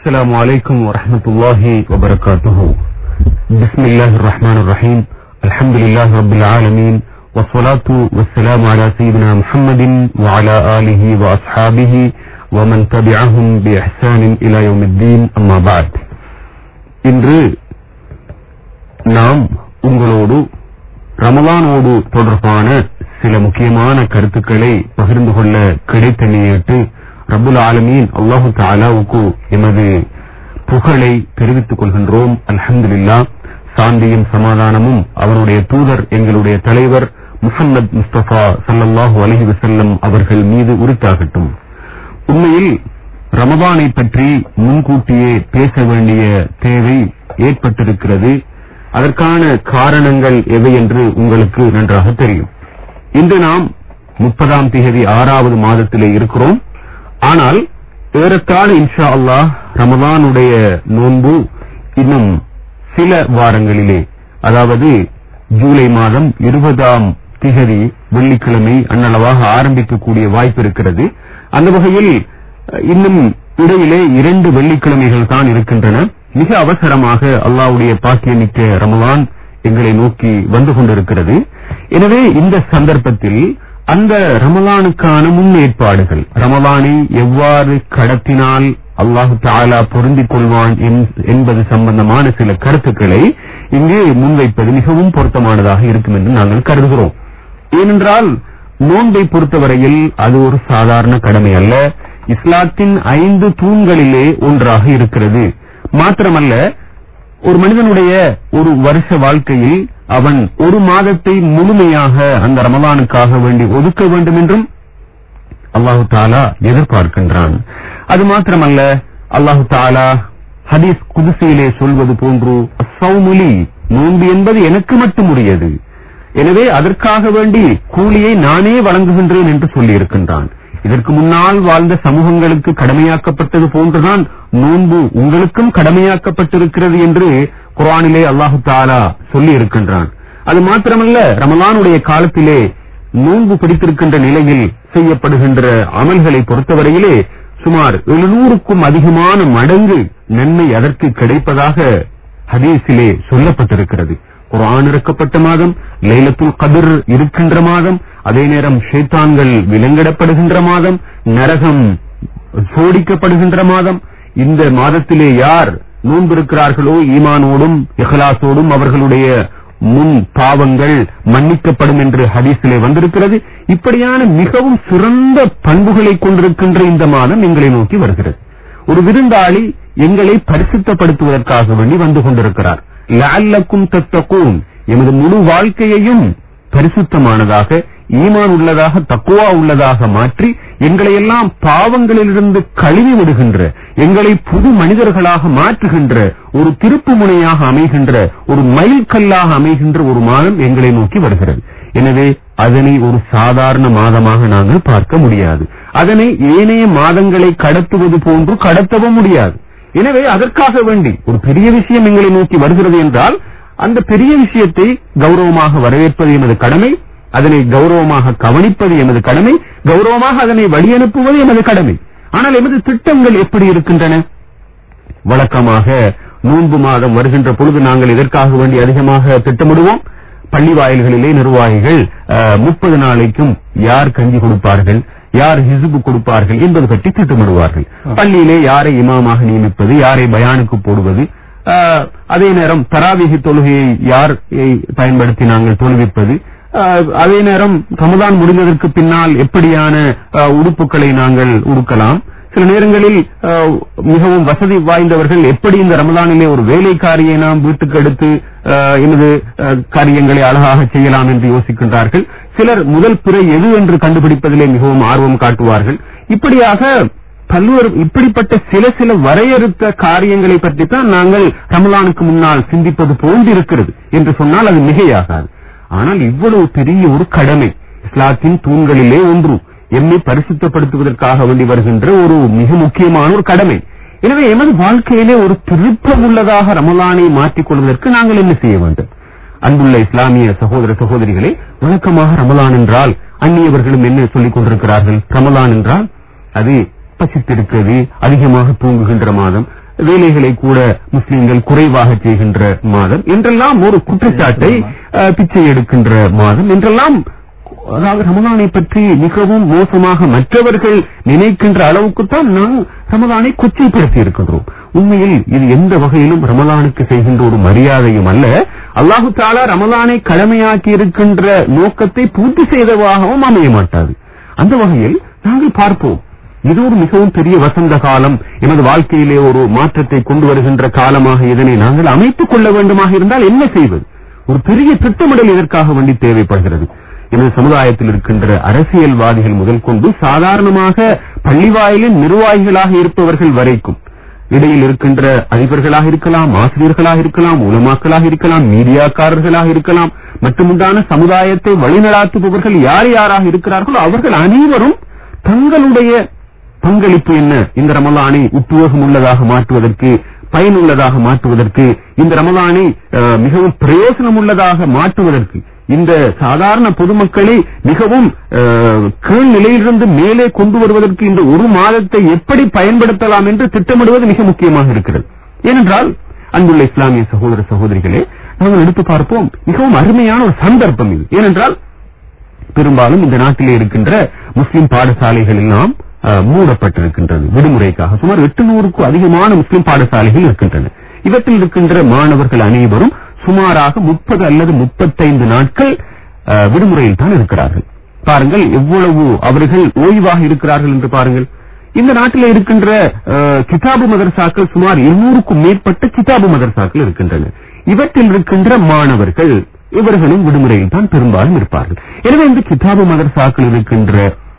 السلام عليكم ورحمة الله وبركاته. بسم الله الرحمن الرحيم. الحمد لله رب العالمين والصلاة والسلام على سيدنا محمد وعلى آله وأصحابه ومن تبعهم بإحسان إلى يوم الدين. أما بعد. இன்று நாம் உங்களோடு ரமலானோடு தொடர்பான சில முக்கியமான கருத்துக்களை பகிர்ந்து கொள்ள கிடைத்த நேரத்து ரப்புல் ஆலமீன் அல்லாஹு தஆலாவுக்கு எமது புகழை தெரிவித்துக் கொள்கின்றோம். அல்ஹம்துலில்லாஹ். சாந்தியும் சமாதானமும் அவருடைய தூதர் எங்களுடைய தலைவர் முஹம்மது முஸ்தபா ஸல்லல்லாஹு அலைஹி வஸல்லம் அவர்கள் மீது உரித்தாகட்டும். உண்மையில் ரமலானை பற்றி முன்கூட்டியே பேச வேண்டிய தேவை ஏற்பட்டிருக்கிறது. அதற்கான காரணங்கள் எவை என்று உங்களுக்கு நன்றாக தெரியும். இன்று நாம் 30ஆம் தேதி 6வது மாதத்திலே இருக்கிறோம். ஆனால் ஏறத்தாழ இன்ஷா அல்லாஹ் ரமலானுடைய நோன்பு இன்னும் சில வாரங்களிலே, அதாவது ஜூலை மாதம் 20ஆம் தேதி வெள்ளிக்கிழமை அன்னளவாக ஆரம்பிக்கக்கூடிய வாய்ப்பு இருக்கிறது. அந்த வகையில் இன்னும் இடையிலே 2 வெள்ளிக்கிழமைகள் தான் இருக்கின்றன. மிக அவசரமாக அல்லாஹ்வுடைய பாக்கியமிக்க ரமலான் எங்களை நோக்கி வந்து கொண்டிருக்கிறது. எனவே இந்த சந்தர்ப்பத்தில் அந்த ரமலானுக்கான முன்னேற்பாடுகள், ரமலானை எவ்வாறு கடத்தினால் அல்லாஹு தஆலா பொருந்திக் கொள்வான் என்பது சம்பந்தமான சில கருத்துக்களை இங்கே முன்வைப்பது மிகவும் பொருத்தமானதாக இருக்கும் என்று நாங்கள் கருதுகிறோம். ஏனென்றால் நோன்பை பொறுத்தவரையில் அது ஒரு சாதாரண கடமை அல்ல. இஸ்லாத்தின் 5 தூண்களிலே ஒன்றாக இருக்கிறது. மாத்திரமல்ல, ஒரு மனிதனுடைய ஒரு வருஷ வாழ்க்கையில் அவன் ஒரு மாதத்தை முழுமையாக அந்த ரமலானுக்காக வேண்டி ஒதுக்க வேண்டும் என்றும் அல்லாஹு தஆலா எதிர்பார்க்கின்றான். அது மாத்திரமல்ல, அல்லாஹு தஆலா ஹதீஸ் குதுசியிலே சொல்வது போன்று அஸ்ஸௌமுலி, நோன்பு என்பது எனக்கு மட்டும் உரியது, எனவே அதற்காக வேண்டி கூலியை நானே வழங்குகின்றேன் என்று சொல்லியிருக்கின்றான். இதற்கு முன்னால் வாழ்ந்த சமூகங்களுக்கு கடமையாக்கப்பட்டது போன்றுதான் நோன்பு உங்களுக்கும் கடமையாக்கப்பட்டிருக்கிறது என்று குர்ஆனிலே அல்லாஹு தஆலா சொல்லி இருக்கின்றான். அது மாத்திரமல்ல, ரமலானுடைய காலத்திலே நோன்பு பிடித்திருக்கின்ற நிலையில் செய்யப்படுகின்ற அமல்களை பொறுத்தவரையிலே சுமார் 700க்கும் அதிகமான மடங்கு நன்மை அதற்கு கிடைப்பதாக ஹதீஸிலே சொல்லப்பட்டிருக்கிறது. குர்ஆன் இறக்கப்பட்ட மாதம், லைலத்துல் கத்ர் இருக்கின்ற மாதம், அதே நேரம் ஷைத்தான்கள் விலங்கிடப்படுகின்ற மாதம், நரகம் சோடிக்கப்படுகின்ற மாதம். இந்த மாதத்திலே யார் நோன்பிருக்கிறார்களோ ஈமானோடும் இஹ்லாஸோடும் அவர்களுடைய முன் பாவங்கள் மன்னிக்கப்படும் என்று ஹதீஸிலே வந்திருக்கிறது. இப்படியான மிகவும் சிறந்த பண்புகளை கொண்டிருக்கின்ற இந்த மாதம் எங்களை நோக்கி வருகிறது. ஒரு விருந்தாளி எங்களை பரிசுத்தப்படுத்துவதற்காக வேண்டி வந்து கொண்டிருக்கிறார். லஅல்லக்கும் தத்தகூன், எமது முழு வாழ்க்கையையும் பரிசுத்தமானதாக, ஈமான் உள்ளதாக, தக்வா உள்ளதாக மாற்றி எங்களை எல்லாம் பாவங்களிலிருந்து கழுவி விடுகின்ற, எங்களை புது மனிதர்களாக மாற்றுகின்ற, ஒரு திருப்பு முனையாக அமைகின்ற, ஒரு மைல்கல்லாக அமைகின்ற ஒரு மாதம் எங்களை நோக்கி வருகிறது. எனவே அதனை ஒரு சாதாரண மாதமாக நாங்கள் பார்க்க முடியாது. அதனை ஏனைய மாதங்களை கடத்துவது போன்று கடத்தவும் முடியாது. எனவே அதற்காக வேண்டி ஒரு பெரிய விஷயம் எங்களை நோக்கி வருகிறது என்றால் அந்த பெரிய விஷயத்தை கௌரவமாக வரவேற்பது எமது கடமை, அதனை கௌரவமாக கவனிப்பது எமது கடமை, கௌரவமாக அதனை வழியனுப்புவது எமது கடமை. ஆனால் எமது திட்டங்கள் எப்படி இருக்கின்றன? வழக்கமாக நோன்பு மாதம் வருகின்ற பொழுது நாங்கள் இதற்காக வேண்டி அதிகமாக திட்டமிடுவோம். பள்ளி வாயில்களிலே நிர்வாகிகள் 30 நாளைக்கும் யார் கஞ்சி கொடுப்பார்கள், யார் ஹிஸ்பு கொடுப்பார்கள் என்பது பற்றி திட்டமிடுவார்கள். பள்ளியிலே யாரை இமாமாக நியமிப்பது, யாரை பயானுக்கு போடுவது, அதே நேரம் தராவீஹ் தொழுகையை யார் பயன்படுத்தி நாங்கள் தொழுவிப்பது, அதே நேரம் ரமலான் முடிந்ததற்கு பின்னால் எப்படியான உடுப்புகளை நாங்கள் உடுக்கலாம், சில நேரங்களில் மிகவும் வசதி வாய்ந்தவர்கள் எப்படி இந்த ரமலானிலே ஒரு வேலைக்காரியை நாம் வீட்டுக்கு எடுத்து எனது காரியங்களை அழகாக செய்யலாம் என்று யோசிக்கின்றார்கள். சிலர் முதல் பிறை எது என்று கண்டுபிடிப்பதிலே மிகவும் ஆர்வம் காட்டுவார்கள். இப்படியாக பல்வேறு இப்படிப்பட்ட சில வரையறுத்த காரியங்களை பற்றித்தான் நாங்கள் ரமலானுக்கு முன்னால் சிந்திப்பது போன்றிருக்கிறது என்று சொன்னால் அது மிகையாகாது. ஆனால் இவ்வளவு பெரிய ஒரு கடமை, இஸ்லாத்தின் தூண்களிலே ஒன்று, எம்மை பரிசுத்தப்படுத்துவதற்காக வேண்டி வருகின்ற ஒரு மிக முக்கியமான ஒரு கடமை. எனவே எமது வாழ்க்கையிலே ஒரு திருப்பம் உள்ளதாக ரமலானை மாற்றிக் கொள்வதற்கு நாங்கள் என்ன செய்ய வேண்டும்? அன்புள்ள இஸ்லாமிய சகோதர சகோதரிகளே, வழக்கமாக ரமலான் என்றால் அந்நியவர்களும் என்ன சொல்லிக் கொண்டிருக்கிறார்கள்? ரமலான் என்றால் அது பசித்திருக்கிறது, அதிகமாக தூங்குகின்ற மாதம், வேலைகளை கூட முஸ்லிம்கள் குறைவாக செய்கின்ற மாதம் என்றெல்லாம் ஒரு குற்றச்சாட்டை, பிச்சை எடுக்கின்ற மாதம் என்றெல்லாம், அதாவது ரமலானை பற்றி மிகவும் மோசமாக மற்றவர்கள் நினைக்கின்ற அளவுக்குத்தான் நாம் ரமலானை கொச்சைப்படுத்தி இருக்கின்றோம். உண்மையில் இது எந்த வகையிலும் ரமலானுக்கு செய்கின்ற ஒரு மரியாதையும் அல்ல. அல்லாஹு தஆலா ரமலானை கடமையாக்கி இருக்கின்ற நோக்கத்தை பூர்த்தி செய்தவாகவும் அமைய மாட்டாது. அந்த வகையில் நாங்கள் பார்ப்போம், இது ஒரு மிகவும் பெரிய வசந்த காலம், எனது வாழ்க்கையிலே ஒரு மாற்றத்தை கொண்டு வருகின்ற காலமாக இதனை நாங்கள் அமைத்துக் கொள்ள வேண்டுமாக இருந்தால் என்ன செய்வது? ஒரு பெரிய திட்டமிடல் இதற்காக வேண்டி தேவைப்படுகிறது. எனது சமுதாயத்தில் இருக்கின்ற அரசியல்வாதிகள் முதல் கொண்டு சாதாரணமாக பள்ளிவாயிலின் நிர்வாகிகளாக இருப்பவர்கள் வரைக்கும், இடையில் இருக்கின்ற அதிபர்களாக இருக்கலாம், ஆசிரியர்களாக இருக்கலாம், உலமாக்களாக இருக்கலாம், மீடியாக்காரர்களாக இருக்கலாம், மட்டுமுண்டான சமுதாயத்தை வழிநடாத்துபவர்கள் யார் யாராக இருக்கிறார்களோ அவர்கள் அனைவரும் தங்களுடைய பங்களிப்பு என்ன, இந்த ரமலானை உத்வேகம் உள்ளதாக மாற்றுவதற்கு, பயனுள்ளதாக மாற்றுவதற்கு, இந்த ரமலானை மிகவும் பிரயோஜனம் உள்ளதாக மாற்றுவதற்கு, இந்த சாதாரண பொதுமக்களை மிகவும் கீழ் நிலையிலிருந்து மேலே கொண்டு வருவதற்கு இந்த ஒரு மாதத்தை எப்படி பயன்படுத்தலாம் என்று திட்டமிடுவது மிக முக்கியமாக இருக்கிறது. ஏனென்றால் அன்புள்ள இஸ்லாமிய சகோதர சகோதரிகளே, நாங்கள் எடுத்து பார்ப்போம், மிகவும் அருமையான ஒரு சந்தர்ப்பம் இது. ஏனென்றால் பெரும்பாலும் இந்த நாட்டிலே இருக்கின்ற முஸ்லிம் பாடசாலைகள் எல்லாம் மூடப்பட்டிருக்கின்றது விடுமுறைக்காக. சுமார் 800க்கும் அதிகமான முஸ்லிம் பாடசாலைகள் இருக்கின்றன. இவற்றில் இருக்கின்ற மாணவர்கள் அனைவரும் சுமாராக 30 அல்லது 35 நாட்கள் விடுமுறையில் தான் இருக்கிறார்கள். பாருங்கள் எவ்வளவு அவர்கள் ஓய்வாக இருக்கிறார்கள் என்று பாருங்கள். இந்த நாட்டில் இருக்கின்ற கிதாபு மதரசாக்கள் சுமார் 200க்கும் மேற்பட்ட கிதாபு மதரசாக்கள் இருக்கின்றன. இவற்றில் இருக்கின்ற மாணவர்கள் இவர்களும் விடுமுறையில் தான் பெரும்பாலும் இருப்பார்கள். எனவே இந்த கிதாபு மதரசாக்கள் இருக்கின்ற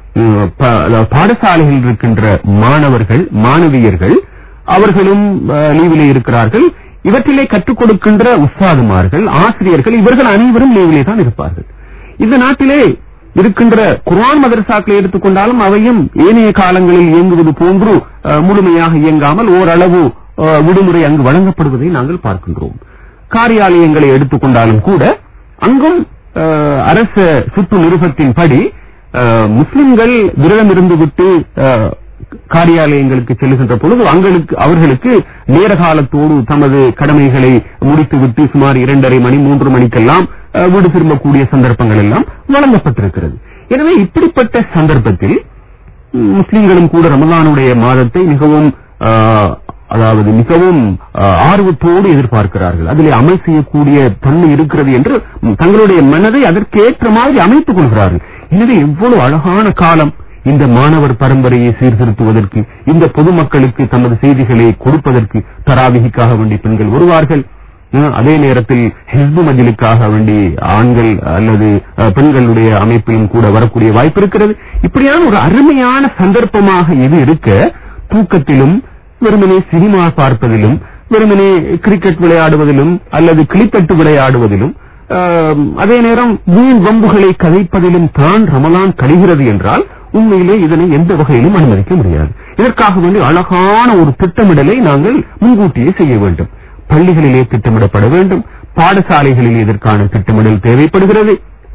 பாடசாலைகளில் இருக்கின்ற மாணவர்கள் மாணவியர்கள் அவர்களும் லீவிலே இருக்கிறார்கள். இவற்றிலே கற்றுக் கொடுக்கின்ற உஸ்தாதுமார்கள் ஆசிரியர்கள் இவர்கள் அனைவரும் லீவிலே தான் இருப்பார்கள். இந்த நாட்டிலே இருக்கின்ற குர்ஆன் மதரசாக்களை எடுத்துக்கொண்டாலும் அவையும் ஏனைய காலங்களில் இயங்குவது போன்று முழுமையாக இயங்காமல் ஓரளவு விடுமுறை அங்கு வழங்கப்படுவதை நாங்கள் பார்க்கின்றோம். காரியாலயங்களை எடுத்துக்கொண்டாலும் கூட அங்கும் அரச சுற்று நிருபத்தின்படி முஸ்லிம்கள் விரதம் இருந்துவிட்டு காரியாலயங்களுக்கு செல்லுகின்ற பொழுது அவர்களுக்கு நேர காலத்தோடு தமது கடமைகளை முடித்துவிட்டு சுமார் 2:30 மணி 3 மணிக்கெல்லாம் வீடு திரும்பக்கூடிய சந்தர்ப்பங்கள் எல்லாம் வழங்கப்பட்டிருக்கிறது. எனவே இப்படிப்பட்ட சந்தர்ப்பத்தில் முஸ்லிம்களும் கூட ரமலானுடைய மாதத்தை மிகவும் ஆர்வத்தோடு எதிர்பார்க்கிறார்கள். அதிலே அமல் செய்யக்கூடிய தன்மை இருக்கிறது என்று தங்களுடைய மனதை அதற்கேற்ற மாதிரி அமைத்துக் கொள்கிறார்கள். எனவே எவ்வளவு அழகான காலம் இந்த மாணவர் பரம்பரையை சீர்திருத்துவதற்கு, இந்த பொதுமக்களுக்கு தமது செய்திகளை கொடுப்பதற்கு. தராவிஹுக்காக வேண்டி பெண்கள் வருவார்கள். அதே நேரத்தில் ஹிஸ்பு மஜ்லிஸுக்காக வேண்டி ஆண்கள் அல்லது பெண்களுடைய அமைப்பிலும் கூட வரக்கூடிய வாய்ப்பு இருக்கிறது. இப்படியான ஒரு அருமையான சந்தர்ப்பமாக இது இருக்க, தூக்கத்திலும் வெறுமனே சினிமா பார்ப்பதிலும் வெறுமனே கிரிக்கெட் விளையாடுவதிலும் அல்லது கிளித்தட்டு விளையாடுவதிலும் அதே நேரம் வீண் வம்புகளை கதைப்பதிலும் தான் ரமலான் கழிகிறது என்றால் உண்மையிலே இதனை எந்த வகையிலும் அனுமதிக்க முடியாது. இதற்காக வேண்டி அழகான ஒரு திட்டமிடலை நாங்கள் முன்கூட்டியே செய்ய வேண்டும். பள்ளிகளிலே திட்டமிடப்பட வேண்டும், பாடசாலைகளில் இதற்கான திட்டமிடல் தேவைப்படுகிறது.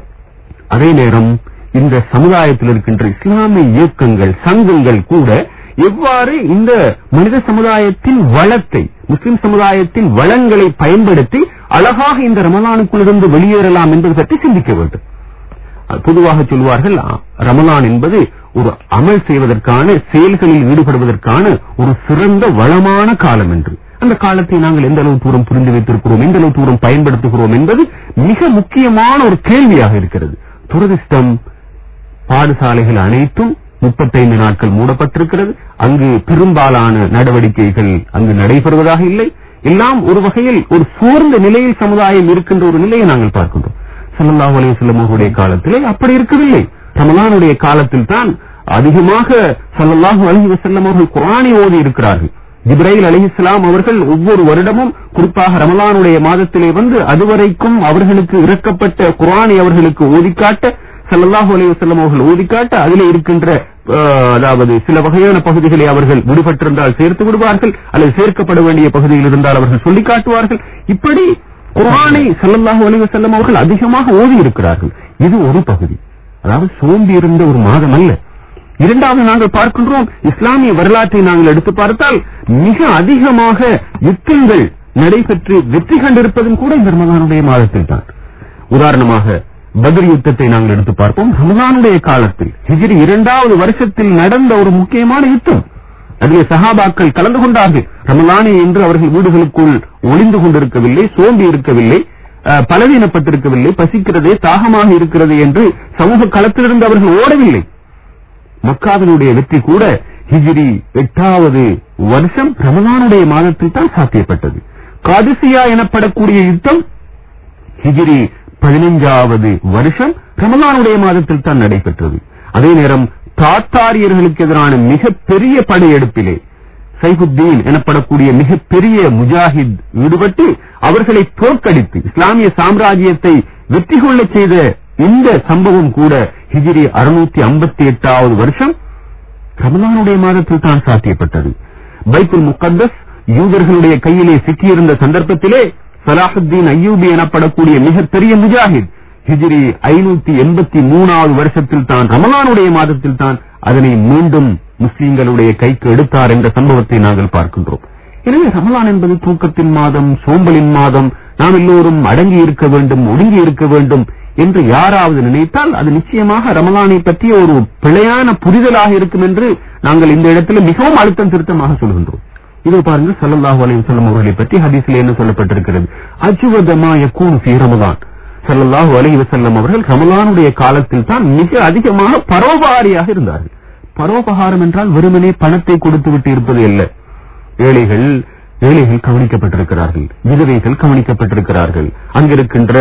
அதே நேரம் இந்த சமுதாயத்தில் இருக்கின்ற இஸ்லாமிய இயக்கங்கள் சங்கங்கள் கூட எவ்வாறு இந்த மனித சமுதாயத்தின் வளத்தை, முஸ்லிம் சமுதாயத்தின் வளங்களை பயன்படுத்தி அழகாக இந்த ரமலானுக்குள்ளிருந்து வெளியேறலாம் என்பது பற்றி சிந்திக்க வேண்டும். பொதுவாக சொல்வார்கள், ரமலான் என்பது ஒரு அமல் செய்வதற்கான, செயல்களில் ஈடுபடுவதற்கான ஒரு சிறந்த வளமான காலம் என்று. அந்த காலத்தை நாங்கள் எந்த அளவு தூரம் புரிந்து வைத்திருக்கிறோம், எந்த அளவு தூரம் பயன்படுத்துகிறோம் என்பது மிக முக்கியமான ஒரு கேள்வியாக இருக்கிறது. துரதிர்ஷ்டம், பாடசாலைகள் அனைத்தும் 35 நாட்கள் மூடப்பட்டிருக்கிறது. அங்கு பெரும்பாலான நடவடிக்கைகள் அங்கு நடைபெறுவதாக இல்லை. எல்லாம் ஒரு வகையில் ஒரு சோர்ந்த நிலையில் சமுதாயம் இருக்கின்ற ஒரு நிலையை நாங்கள் பார்க்கின்றோம். ஸல்லல்லாஹு அலைஹி வஸல்லம் அவர்களுடைய காலத்திலே அப்படி இருக்கவில்லை. ரமலானுடைய காலத்தில் தான் அதிகமாக ஸல்லல்லாஹு அலைஹி வஸல்லம் அவர்கள் குர்ஆனை ஓதி இருக்கிறார்கள். ஜிப்ரீல் அலைஹிஸ்ஸலாம் அவர்கள் ஒவ்வொரு வருடமும் குறிப்பாக ரமலானுடைய மாதத்திலே வந்து அதுவரைக்கும் அவர்களுக்கு இறக்கப்பட்ட குர்ஆனை அவர்களுக்கு ஓதிக்காட்ட, ஸல்லல்லாஹு அலைஹி வஸல்லம் அவர்கள் ஓதிக்காட்ட, அதிலே இருக்கின்ற அதாவது சில வகையான பகுதிகளை அவர்கள் விடுபட்டிருந்தால் சேர்த்து விடுவார்கள், அல்லது சேர்க்கப்பட வேண்டிய பகுதியில் இருந்தால் அவர்கள் சொல்லிக் காட்டுவார்கள். இப்படி குர்ஆனை ஸல்லல்லாஹு அலைஹி வஸல்லம் அவர்கள் அதிகமாக ஓதி இருக்கிறார்கள். இது ஒரு பகுதி, அதாவது சோம்பி இருந்த ஒரு மாதம் அல்ல. இரண்டாவது நாங்கள் பார்க்கின்றோம், இஸ்லாமிய வரலாற்றை நாங்கள் எடுத்து பார்த்தால் மிக அதிகமாக யுத்தங்கள் நடைபெற்று வெற்றி கண்டிருப்பதும் கூட இந்த ரமலானுடைய மாதத்தில் தான். உதாரணமாக பத்ர் யுத்தத்தை நாங்கள் எடுத்து பார்ப்போம். ரமலானுடைய காலத்தில் ஹிஜ்ரி 2வது வருஷத்தில் நடந்த ஒரு முக்கியமான யுத்தம். அதிலே சஹாபாக்கள் கலந்து கொண்டார்கள். ரமலானே என்று அவர்கள் வீடுகளுக்குள் ஒளிந்து கொண்டிருக்கவில்லை, சோம்பி இருக்கவில்லை, பலவீனப்பட்டிருக்கவில்லை, பசிக்கிறதே தாகமாக இருக்கிறது என்று சமூக களத்திலிருந்து அவர்கள் ஓடவில்லை. மக்காவினுடைய வெற்றி கூட ஹிஜ்ரி 8வது வருஷம் ரமலானுடைய மாதத்தில் தான் சாத்தியப்பட்டது. காதிசியா எனப்படக்கூடிய யுத்தம் ஹிஜ்ரி 15வது வருஷம் ரமலானுடைய மாதத்தில் தான் நடைபெற்றது. அதே நேரம் தாத்தாரியர்களுக்கு எதிரான மிகப்பெரிய படையெடுப்பிலே சைஃபுத்தீன் எனப்படக்கூடிய மிகப்பெரிய முஜாஹித் ஈடுபட்டு அவர்களை தோற்கடித்து இஸ்லாமிய சாம்ராஜ்யத்தை வெற்றி கொள்ள செய்த இந்த சம்பவம் கூட ஹிஜ்ரி 658வது வருஷம் ரமலானுடைய மாதத்தில் தான் சாத்தியப்பட்டது. பைத்துல் முகத்தஸ் யூதர்களுடைய கையிலே சிக்கியிருந்த சந்தர்ப்பத்திலே சலாஹுத்தீன் அய்யூபி எனப்படக்கூடிய மிகப்பெரிய முஜாஹித் ஹிஜ்ரி 583வது வருஷத்தில் தான் ரமலானுடைய மாதத்தில் தான் அதனை மீண்டும் முஸ்லிம்களுடைய கைக்கு எடுத்தார் என்ற சம்பவத்தை நாங்கள் பார்க்கின்றோம். எனவே ரமலான் என்பது தூக்கத்தின் மாதம், சோம்பலின் மாதம், நாம் எல்லோரும் அடங்கி இருக்க வேண்டும், ஒடுங்கி இருக்க வேண்டும் என்று யாராவது நினைத்தால் அது நிச்சயமாக ரமலானை பற்றிய ஒரு பிழையான புரிதலாக இருக்கும் என்று நாங்கள் இந்த இடத்தில் மிகவும் அழுத்தம் திருத்தமாக சொல்கின்றோம். இது பாருங்கள், ஸல்லல்லாஹு அலைஹி வஸல்லம் அவர்களை பற்றி ஹதீஸில் என்ன சொல்லப்பட்டிருக்கிறது? அஜ்வதமா யகூனு ஃபீ ரமலான். ஸல்லல்லாஹு அலைஹி வஸல்லம் அவர்கள் ரமலானுடைய காலத்தில் தான் மிக அதிகமாக பரோபகாரியாக இருந்தார்கள். பரோபகாரம் என்றால் வெறுமனே பணத்தை கொடுத்து விட்டு இருப்பது அல்ல. ஏழைகள் கவனிக்கப்பட்டிருக்கிறார்கள், விதவைகள் கவனிக்கப்பட்டிருக்கிறார்கள், அங்கிருக்கின்ற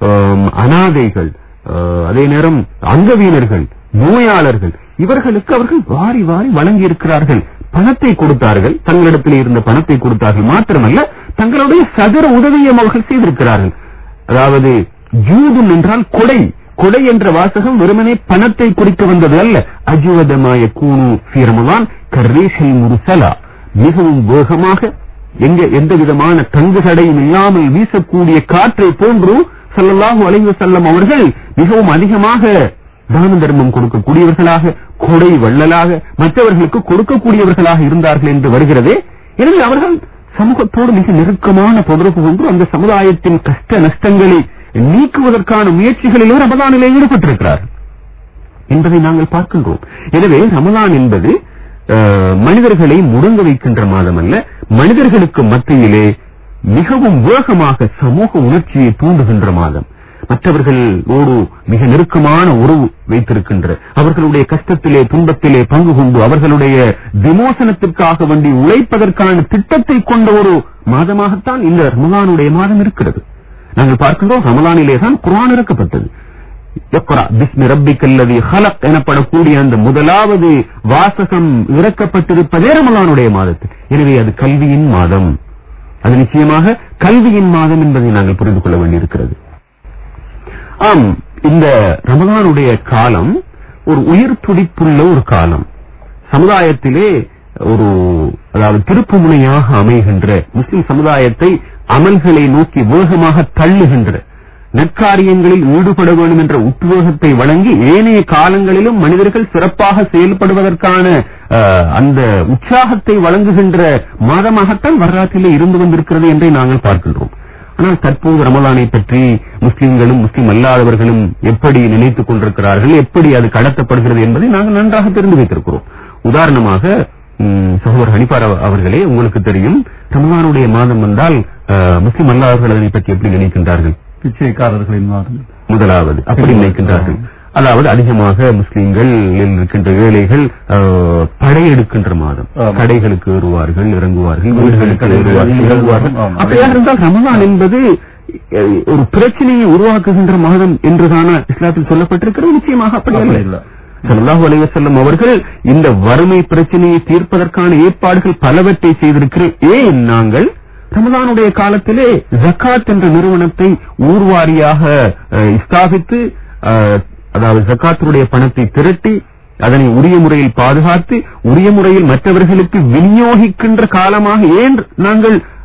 அனாதைகள், அதே நேரம் அங்கவீனர்கள், நோயாளர்கள், இவர்களுக்கு அவர்கள் வாரி வாரி வழங்கி இருக்கிறார்கள். பணத்தை கொடுத்தார்கள், தங்களிடத்தில் இருந்த பணத்தை கொடுத்தார்கள். மாத்திரமல்ல, தங்களுடைய சகர உதவியும் அவர்கள் செய்திருக்கிறார்கள். அதாவது ஜூதுன் என்றால் கொடை என்ற வாசகம் வெறுமனே பணத்தை குறிக்க வந்தது அல்ல. அஜ்வதமா யகூனு ஃபீ ரமலான் கர்ரீஹில் முர்சலா, மிகவும் வேகமாக எந்த விதமான தங்கு தடையும் இல்லாமல் வீசக்கூடிய காற்றை போன்று ஸல்லல்லாஹு அலைஹி வஸல்லம் அவர்கள் மிகவும் அதிகமாக தான தர்மம் கொடுக்கக்கூடியவர்களாக, கொடை வள்ளலாக, மற்றவர்களுக்கு கொடுக்கக்கூடியவர்களாக இருந்தார்கள் என்று வருகிறதே. எனவே அவர்கள் சமூகத்தோடு மிக நெருக்கமான தொடர்பு கொண்டு அந்த சமுதாயத்தின் கஷ்ட நஷ்டங்களை நீக்குவதற்கான முயற்சிகளிலும் ரமலானிலே ஈடுபட்டிருக்கிறார் என்பதை நாங்கள் பார்க்கின்றோம். எனவே ரமலான் என்பது மனிதர்களை முடங்க வைக்கின்ற மாதம் அல்ல, மனிதர்களுக்கு மத்தியிலே மிகவும் வேகமாக சமூக உணர்ச்சியை தூண்டுகின்ற மாதம். மற்றவர்களோடு மிக நெருக்கமான உறவு வைத்திருக்கின்ற, அவர்களுடைய கஷ்டத்திலே துன்பத்திலே பங்கு கொண்டு அவர்களுடைய விமோசனத்திற்காக வேண்டி உழைப்பதற்கான திட்டத்தை கொண்ட ஒரு மாதமாகத்தான் இந்த ரமலானுடைய மாதம் இருக்கிறது. நாங்கள் பார்க்கின்றோம், ரமலானிலே தான் குர்ஆன் இறக்கப்பட்டது. இக்ரா பிஸ்மி ரப்பிக்கல்லதீ ஹலக் எனப்படக்கூடிய அந்த முதலாவது வாசகம் இறக்கப்பட்டிருப்பதே ரமலானுடைய மாதத்தில். எனவே அது கல்வியின் மாதம், அது நிச்சயமாக கல்வியின் மாதம் என்பதை நாங்கள் புரிந்து கொள்ள வேண்டியிருக்கிறது. ஆம், இந்த ரமலானுடைய காலம் ஒரு உயிர் துடிப்புள்ள ஒரு காலம். சமுதாயத்திலே அதாவது திருப்பு முனையாக அமைகின்ற, முஸ்லிம் சமுதாயத்தை அமல்களை நோக்கி வேகமாக தள்ளுகின்ற, நற்காரியங்களில் ஈடுபட வேண்டும் என்ற உத்வேகத்தை வழங்கி ஏனைய காலங்களிலும் மனிதர்கள் சிறப்பாக செயல்படுவதற்கான அந்த உற்சாகத்தை வழங்குகின்ற மாதமாகத்தான் வரலாற்றிலே இருந்து வந்திருக்கிறது என்றே நாங்கள் பார்க்கின்றோம். ஆனால் தற்போது ரமலானை பற்றி முஸ்லிம்களும் முஸ்லிம் அல்லாதவர்களும் எப்படி நினைத்துக் கொண்டிருக்கிறார்கள், எப்படி அது கடத்தப்படுகிறது என்பதை நாங்கள் நன்றாக தெரிந்து வைத்திருக்கிறோம். உதாரணமாக சகோதரர் ஹனிஃபா அவர்களே, உங்களுக்கு தெரியும், ரமலானுடைய மாதம் வந்தால் முஸ்லிம் அல்லாதவர்கள் அதனை பற்றி எப்படி நினைக்கின்றார்கள்? பிச்சைக்காரர்களின் மாதம் முதலாவது அப்படி நினைக்கின்றார்கள். அதாவது அதிகமாக முஸ்லிம்கள் இருக்கின்ற ஏழைகள் படையெடுக்கின்ற மாதம். கடைகளுக்கு ஏறுவார்கள், இறங்குவார்கள், வீடுகளுக்கு ஏறுவார்கள், இறங்குவார்கள். அப்படியாக இருந்தால் ரமலான் என்பது ஒரு பிரச்சனையை உருவாக்குகின்ற மாதம் என்றுதான இஸ்லாத்தில் சொல்லப்பட்டிருக்கிறது. நிச்சயமாக அப்படி அல்ல. ஸல்லல்லாஹு அலைஹி வஸல்லம் அவர்கள் இந்த வறுமை பிரச்சனையை தீர்ப்பதற்கான ஏற்பாடுகள் பலவற்றை செய்திருக்கிறேன். ஏன் நாங்கள் ரமலானுடைய காலத்திலே ஜகாத் என்ற நிறுவனத்தை ஊர்வாரியாக ஸ்தாபித்து, அதாவது ஜகாத்துடைய பணத்தை திரட்டி அதனை உரிய முறையில் பாதுகாத்து உரிய முறையில் மற்றவர்களுக்கு விநியோகிக்கின்ற காலமாக ஏன் நாங்கள்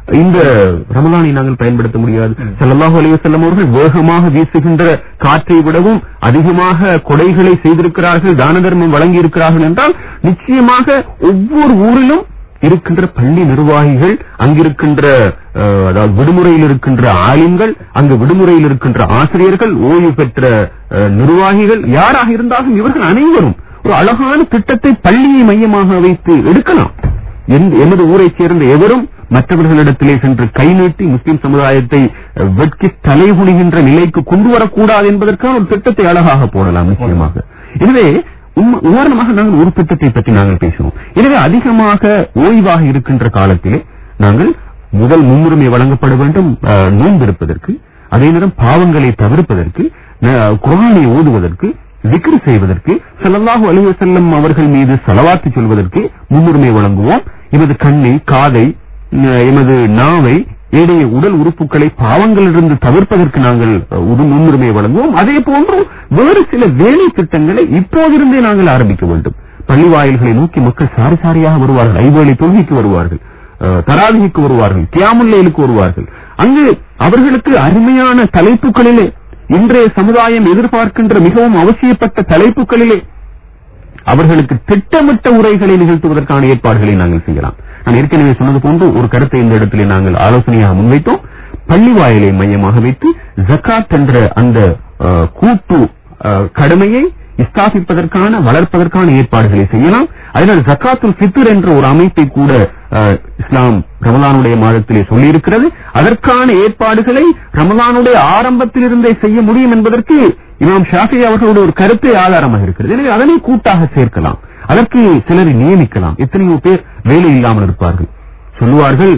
இந்த ரமலானை நாங்கள் பயன்படுத்த முடியாது. ஸல்லல்லாஹு அலைஹி வஸல்லம் அவர்கள் வேகமாக வீசுகின்ற காற்றை விடவும் அதிகமாக கொடைகளை செய்திருக்கிறார்கள், தான தர்மம் வழங்கி இருக்கிறார்கள் என்றால் நிச்சயமாக ஒவ்வொரு ஊரிலும் இருக்கின்ற பள்ளி நிர்வாகிகள், அங்கிருக்கின்ற அதாவது விடுமுறையில் இருக்கின்ற ஆலிம்கள், அங்கு விடுமுறையில் இருக்கின்ற ஆசிரியர்கள், ஓய்வு பெற்ற நிர்வாகிகள், யாராக இருந்தாலும் இவர்கள் அனைவரும் ஒரு அழகான திட்டத்தை பள்ளியை மையமாக வைத்து எடுக்கலாம். எமது ஊரைச் சேர்ந்த எவரும் மற்றவர்களிடத்திலே சென்று கை நீட்டி முஸ்லிம் சமுதாயத்தை வெட்கி தலைகுனிகின்ற நிலைக்கு கொண்டு வரக்கூடாது என்பதற்கான ஒரு திட்டத்தை அழகாக போடலாம் நிச்சயமாக. எனவே உதாரணமாக நாங்கள் ஒரு திட்டத்தை பற்றி நாங்கள் பேசுவோம். எனவே அதிகமாக ஓய்வாக இருக்கின்ற காலத்திலே நாங்கள் முதல் முன்னுரிமை வழங்கப்பட வேண்டும் நோன்பு, அதே நேரம் பாவங்களை தவிர்ப்பதற்கு, குர்ஆனை ஓதுவதற்கு, விக்ர் செய்வதற்கு, ஸல்லல்லாஹு அலைஹி வஸல்லம் அவர்கள் மீது ஸலவாத் சொல்வதற்கு முன்னுரிமை வழங்குவோம். எமது கண்ணை, காதை, எமது நாவை, ஏடைய உடல் உறுப்புகளை பாவங்களிலிருந்து தவிர்ப்பதற்கு நாங்கள் முன்னுரிமை வழங்குவோம். அதே போன்று வேறு சில வேலை திட்டங்களை இப்போதிருந்தே நாங்கள் ஆரம்பிக்க வேண்டும். பள்ளி வாயில்களை நோக்கி மக்கள் சாரி சாரியாக வருவார்கள், ஐவேளை தொழுகைக்கு வருவார்கள், தராவிக்கு வருவார்கள், கியாமுல் லைலுக்கு வருவார்கள். அங்கு அவர்களுக்கு அருமையான தலைப்புகளிலே, இன்றைய சமுதாயம் எதிர்பார்க்கின்ற மிகவும் அவசியப்பட்ட தலைப்புகளிலே அவர்களுக்கு திட்டமிட்ட உரைகளை நிகழ்த்துவதற்கான ஏற்பாடுகளை நாங்கள் செய்யலாம். நான் ஏற்கனவே சொன்னது போன்று ஒரு கருத்தை இந்த இடத்திலே நாங்கள் ஆலோசனையாக முன்வைத்தோம். பள்ளி வாயிலை மையமாக வைத்து ஜகாத் என்ற அந்த கூட்டு கடமையை ஸ்தாபிப்பதற்கான, வளர்ப்பதற்கான ஏற்பாடுகளை செய்யலாம். அதனால் ஜகாத்துல் ஃபித்ர் என்ற ஒரு அமைப்பை கூட இஸ்லாம் ரமலானுடைய மாதத்திலே சொல்லியிருக்கிறது. அதற்கான ஏற்பாடுகளை ரமலானுடைய ஆரம்பத்திலிருந்தே செய்ய முடியும் என்பதற்கு இமாம் ஷாஃபி அவர்களோட ஒரு கருத்தை ஆதாரமாக இருக்கிறது. எனவே அதனை கூட்டாக சேர்க்கலாம், அதற்கு சிலரை நியமிக்கலாம். எத்தனையோ பேர் வேலை இல்லாமல் இருப்பார்கள், சொல்லுவார்கள்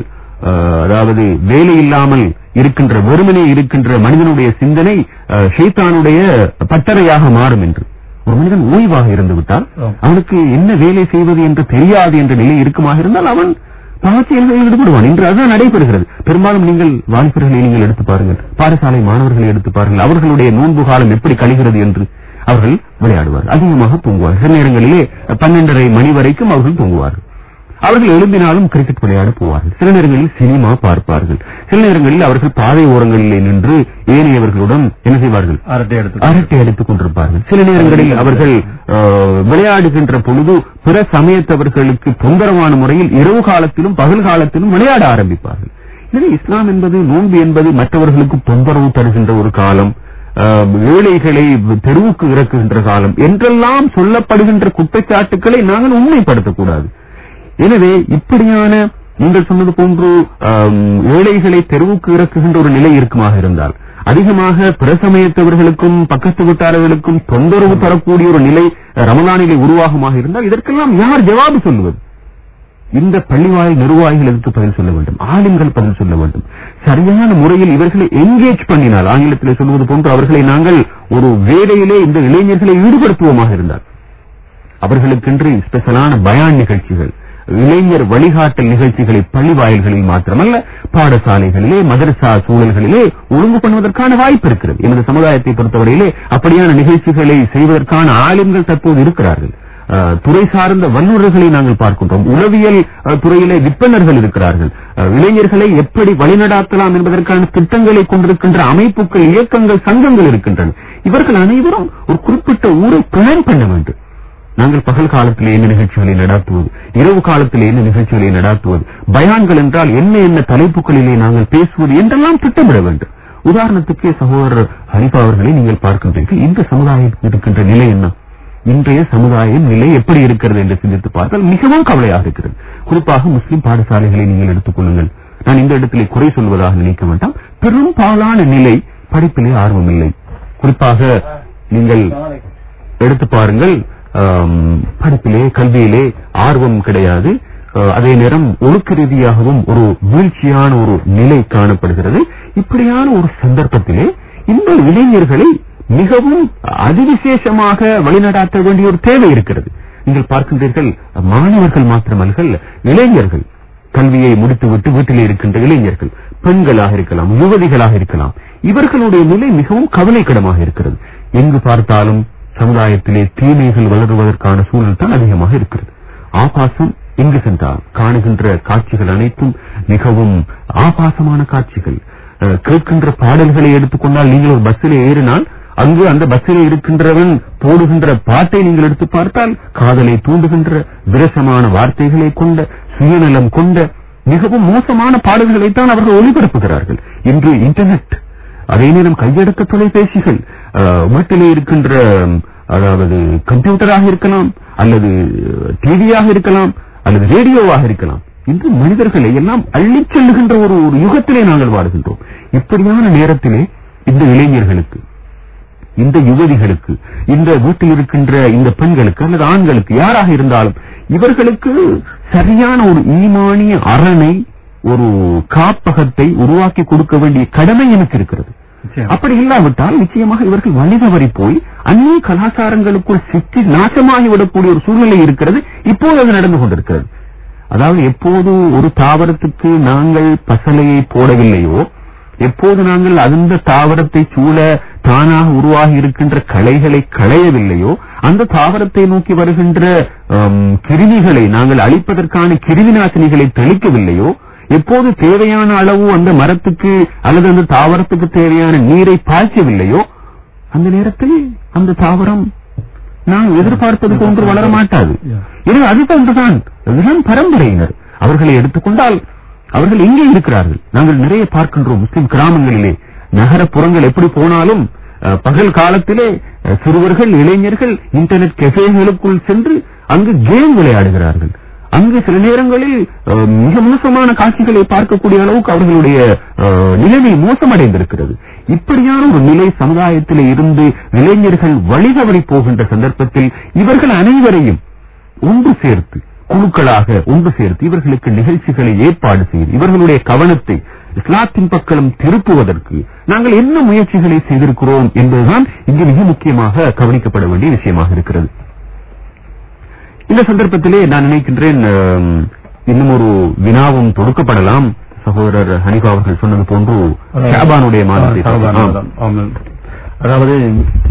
அதாவது வேலை இல்லாமல் இருக்கின்ற, வெறுமனே இருக்கின்ற மனிதனுடைய சிந்தனை ஷைத்தானுடைய பட்டறையாக மாறும் என்று. ஒரு மனிதன் ஓய்வாக இருந்து விட்டால் அவனுக்கு என்ன வேலை செய்வது என்று தெரியாது என்ற நிலை இருக்குமாக இருந்தால் அவன் பாவச்செயல்களில் ஈடுபடுவான். இன்று அதுதான் நடைபெறுகிறது. பெரும்பாலும் நீங்கள் வாலிபர்களை நீங்கள் எடுத்து பாருங்கள், பாடசாலை மாணவர்களை எடுத்து பாருங்கள், அவர்களுடைய நோன்பு காலம் எப்படி கழிகிறது என்று. அவர்கள் விளையாடுவார்கள், அதிகமாக தூங்குவார்கள். சில நேரங்களிலே 12:30 மணி வரைக்கும் அவர்கள் தூங்குவார்கள். அவர்கள் எழும்பினாலும் கிரிக்கெட் விளையாட போவார்கள். சில நேரங்களில் சினிமா பார்ப்பார்கள். சில நேரங்களில் அவர்கள் பாதை ஓரங்களிலே நின்று ஏனையவர்களுடன் என்ன செய்வார்கள், அரட்டை அடித்துக் கொண்டிருப்பார்கள். சில நேரங்களில் அவர்கள் விளையாடுகின்ற பொழுது பிற சமயத்தவர்களுக்கு தொந்தரவான முறையில் இரவு காலத்திலும் பகல் காலத்திலும் விளையாட ஆரம்பிப்பார்கள். எனவே இஸ்லாம் என்பது, நோன்பு என்பது மற்றவர்களுக்கு தொந்தரவு தருகின்ற ஒரு காலம், ஏழைகளை தெருவுக்கு இறக்குகின்ற காலம் என்றெல்லாம் சொல்லப்படுகின்ற குற்றச்சாட்டுக்களை நாங்கள் உண்மைப்படுத்தக்கூடாது. எனவே இப்படியான நீங்கள் சொன்னது போன்று ஏழைகளை தெருவுக்கு இறக்குகின்ற ஒரு நிலை இருக்குமாக இருந்தால், அதிகமாக பிற சமயத்தவர்களுக்கும் பக்கத்து வீட்டாளர்களுக்கும் தொந்தரவு தரக்கூடிய ஒரு நிலை ரமலானிலே உருவாகமாக இருந்தால் இதற்கெல்லாம் யார் ஜவாபு சொல்லுவது? இந்த பள்ளிவாயில் நிர்வாகிகள் எதற்கு பதில் சொல்ல வேண்டும்? ஆலிம்கள் பதில் சொல்ல வேண்டும். சரியான முறையில் இவர்களை என்கேஜ் பண்ணினால், ஆங்கிலத்திலே சொல்வது போன்று அவர்களை நாங்கள் ஒரு வேலையிலே இந்த இளைஞர்களை ஈடுபடுத்துவோமாக இருந்தால், அவர்களுக்கென்று ஸ்பெஷலான பயான் நிகழ்ச்சிகள், இளைஞர் வழிகாட்டல் நிகழ்ச்சிகளை பள்ளி வாயில்களில் மாத்திரமல்ல பாடசாலைகளிலே, மதரசா சூழல்களிலே ஒழுங்கு பண்ணுவதற்கான வாய்ப்பு இருக்கிறது. எமது சமுதாயத்தை பொறுத்தவரையிலே அப்படியான நிகழ்ச்சிகளை செய்வதற்கான ஆலிம்கள் தற்போது இருக்கிறார்கள். துறை சார்ந்த வல்லுநர்களை நாங்கள் பார்க்கின்றோம். உளவியல் துறையிலே விற்பனர்கள் இருக்கிறார்கள். இளைஞர்களை எப்படி வழிநடாத்தலாம் என்பதற்கான திட்டங்களை கொண்டிருக்கின்ற அமைப்புகள், இயக்கங்கள், சங்கங்கள் இருக்கின்றன. இவர்கள் அனைவரும் ஒரு குறிப்பிட்ட ஊரை பிளான் பண்ண வேண்டும். நாங்கள் பகல் காலத்தில் என்ன நிகழ்ச்சிகளை நடாத்துவது, இரவு காலத்தில் என்ன நிகழ்ச்சிகளை நடாத்துவது, பயான்கள் என்றால் என்ன என்ன தலைப்புகளிலே நாங்கள் பேசுவது என்றெல்லாம் திட்டமிட வேண்டும். உதாரணத்துக்கு சகோதரர் ஹனிஃபா அவர்களை நீங்கள் பார்க்கின்றீர்கள். இந்த சமுதாயத்தில் இருக்கின்ற நிலை என்ன, இன்றைய சமுதாய நிலை எப்படி இருக்கிறது என்று சிந்தித்து பார்த்தால் மிகவும் கவலையாக இருக்கிறது. குறிப்பாக முஸ்லிம் பாடசாலைகளை நீங்கள் எடுத்துக் கொள்ளுங்கள். நான் இந்த இடத்திலே குறை சொல்வதாக நினைக்க வேண்டாம். பெரும்பாலான நிலை படிப்பிலே ஆர்வம் இல்லை. குறிப்பாக நீங்கள் எடுத்து பாருங்கள், படிப்பிலே கல்வியிலே ஆர்வம் கிடையாது. அதே நேரம் ஒழுக்க ரீதியாகவும் ஒரு வீழ்ச்சியான ஒரு நிலை காணப்படுகிறது. இப்படியான ஒரு சந்தர்ப்பத்திலே இந்த இளைஞர்களை மிகவும் அதிவிசேஷமாக வழிநடாத்த வேண்டிய ஒரு தேவை இருக்கிறது. நீங்கள் பார்க்கின்றீர்கள், மாணவர்கள் மாத்திரமல்ல, இளைஞர்கள், கல்வியை முடித்துவிட்டு வீட்டிலே இருக்கின்ற இளைஞர்கள், பெண்களாக இருக்கலாம், யுவதிகளாக இருக்கலாம், இவர்களுடைய நிலை மிகவும் கவலைக்கிடமாக இருக்கிறது. எங்கு பார்த்தாலும் சமுதாயத்திலே தீமைகள் வளருவதற்கான சூழல் தான் அதிகமாக இருக்கிறது. ஆபாசம் எங்கு சென்றால் காணுகின்ற காட்சிகள் அனைத்தும் மிகவும் ஆபாசமான காட்சிகள். கேட்கின்ற பாடல்களை எடுத்துக்கொண்டால் நீங்கள் ஒரு பஸ்ஸிலே ஏறினால் அங்கு அந்த பஸ்ஸிலே இருக்கின்றவன் போடுகின்ற பாட்டை நீங்கள் எடுத்து பார்த்தால் காதலை தூண்டுகின்ற விரசமான வார்த்தைகளை கொண்ட சுயநலம் கொண்ட மிகவும் மோசமான பாடல்களைத்தான் அவர்கள் ஒளிபரப்புகிறார்கள். இன்று இன்டர்நெட், அதே நேரம் கையடக்க தொலைபேசிகள், வீட்டிலே இருக்கின்ற அதாவது கம்ப்யூட்டராக இருக்கலாம் அல்லது டிவியாக இருக்கலாம் அல்லது ரேடியோவாக இருக்கலாம். இன்று மனிதர்களை எல்லாம் அள்ளிச் செல்லுகின்ற ஒரு யுகத்திலே நாங்கள் வாழ்கின்றோம். இப்படியான நேரத்திலே இந்த இளைஞர்களுக்கு, இந்த யுவதிகளுக்கு, இந்த வீட்டில் இருக்கின்ற இந்த பெண்களுக்கு அல்லது ஆண்களுக்கு யாராக இருந்தாலும் இவர்களுக்கு சரியான ஒரு ஈமானிய அரணை, ஒரு காப்பகத்தை உருவாக்கி கொடுக்க வேண்டிய கடமை எனக்கு இருக்கிறது. அப்படி இல்லாவிட்டால் நிச்சயமாக இவர்கள் வழிதவறி போய் அந்நிய கலாச்சாரங்களுக்குள் சிக்கி நாசமாகிவிடக்கூடிய ஒரு சூழ்நிலை இருக்கிறது. இப்போது அது நடந்து கொண்டிருக்கிறது. அதாவது எப்போது ஒரு தாவரத்துக்கு நாங்கள் பசலையை போடவில்லையோ, எப்போது நாங்கள் அந்த தாவரத்தை சூழ தானாக உருவாகி இருக்கின்ற களைகளை களையவில்லையோ, அந்த தாவரத்தை நோக்கி வருகின்ற கிருமிகளை நாங்கள் அழிப்பதற்கான கிருமி நாசினிகளை தெளிக்கவில்லையோ, எப்போது தேவையான அளவு அந்த மரத்துக்கு அல்லது அந்த தாவரத்துக்கு தேவையான நீரை பாய்ச்சவில்லையோ, அந்த நேரத்தில் அந்த தாவரம் நான் எதிர்பார்ப்பது போன்று வளர மாட்டாது. எனவே அதுதான் பரம்பரையினர். அவர்களை எடுத்துக்கொண்டால் அவர்கள் எங்கே இருக்கிறார்கள்? நாங்கள் நிறைய பார்க்கின்றோம் முஸ்லிம் கிராமங்களிலே. நகரப்புறங்கள் எப்படி போனாலும் பகல் காலத்திலே சிறுவர்கள், இளைஞர்கள் இன்டர்நெட் கெஃபேகளுக்குள் சென்று அங்கு கேம் விளையாடுகிறார்கள். அங்கு சில நேரங்களில் மிக மோசமான காட்சிகளை பார்க்கக்கூடிய அளவுக்கு அவர்களுடைய நிலைமை மோசமடைந்திருக்கிறது. இப்படியான ஒரு நிலை சமுதாயத்திலே இருந்து இளைஞர்கள் வழிதவறி போகின்ற சந்தர்ப்பத்தில் இவர்கள் அனைவரையும் ஒன்று சேர்த்து, குழுக்களாக ஒன்று சேர்த்து இவர்களுக்கு நிகழ்ச்சிகளை ஏற்பாடு செய்து இவர்களுடைய கவனத்தை இஸ்லாத்தின் பக்கம் திருப்புவதற்கு நாங்கள் என்ன முயற்சிகளை செய்திருக்கிறோம் என்பதுதான் இங்கு மிக முக்கியமாக கவனிக்கப்பட வேண்டிய விஷயமாக இருக்கிறது. இந்த சந்தர்ப்பத்திலே நான் நினைக்கின்றேன் இன்னும் ஒரு வினாவும் தொடுக்கப்படலாம். சகோதரர் ஹனீஃபா அவர்கள் சொன்னது போன்று ஷாபானுடைய மாதத்தை, அதாவது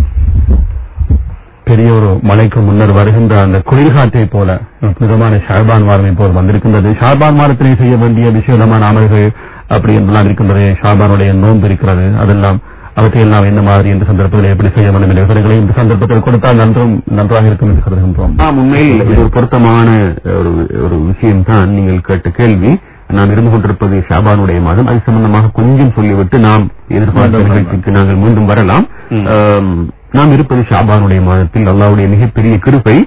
பெரிய ஒரு மலைக்கு முன்னர் வருகின்ற அந்த குளிர்காற்றை போல மிதமான ஷாபான் மாதம் இப்போது வந்திருக்கின்றது. ஷாபான் மாதத்திலே செய்ய வேண்டிய விசேடமான அமல்கள் அப்படி என்றெல்லாம் இருக்கின்றது. ஷாபானுடைய நோன்பு இருக்கிறது. அதெல்லாம் அவற்றையெல்லாம் என்ன மாதிரி இந்த சந்தர்ப்பத்தில் எப்படி செய்ய வேண்டும் என்ற விவரங்களை இந்த சந்தர்ப்பத்தில் கொடுத்தால் நன்றாக இருக்கும் என்று கருதுகின்றோம். உண்மையில் இது ஒரு பொருத்தமான ஒரு விஷயம்தான் நீங்கள் கேட்ட கேள்வி. நாம் இருந்து கொண்டிருப்பது ஷாபானுடைய மாதம். அது சம்பந்தமாக கொஞ்சம் சொல்லிவிட்டு நாம் எதிர்பார்த்த நிகழ்ச்சிக்கு நாங்கள் மீண்டும் வரலாம். நாம் இருப்பது ஷாபானுடைய மாதத்தில். அல்லாஹ்வுடைய மிகப்பெரிய கிருபை.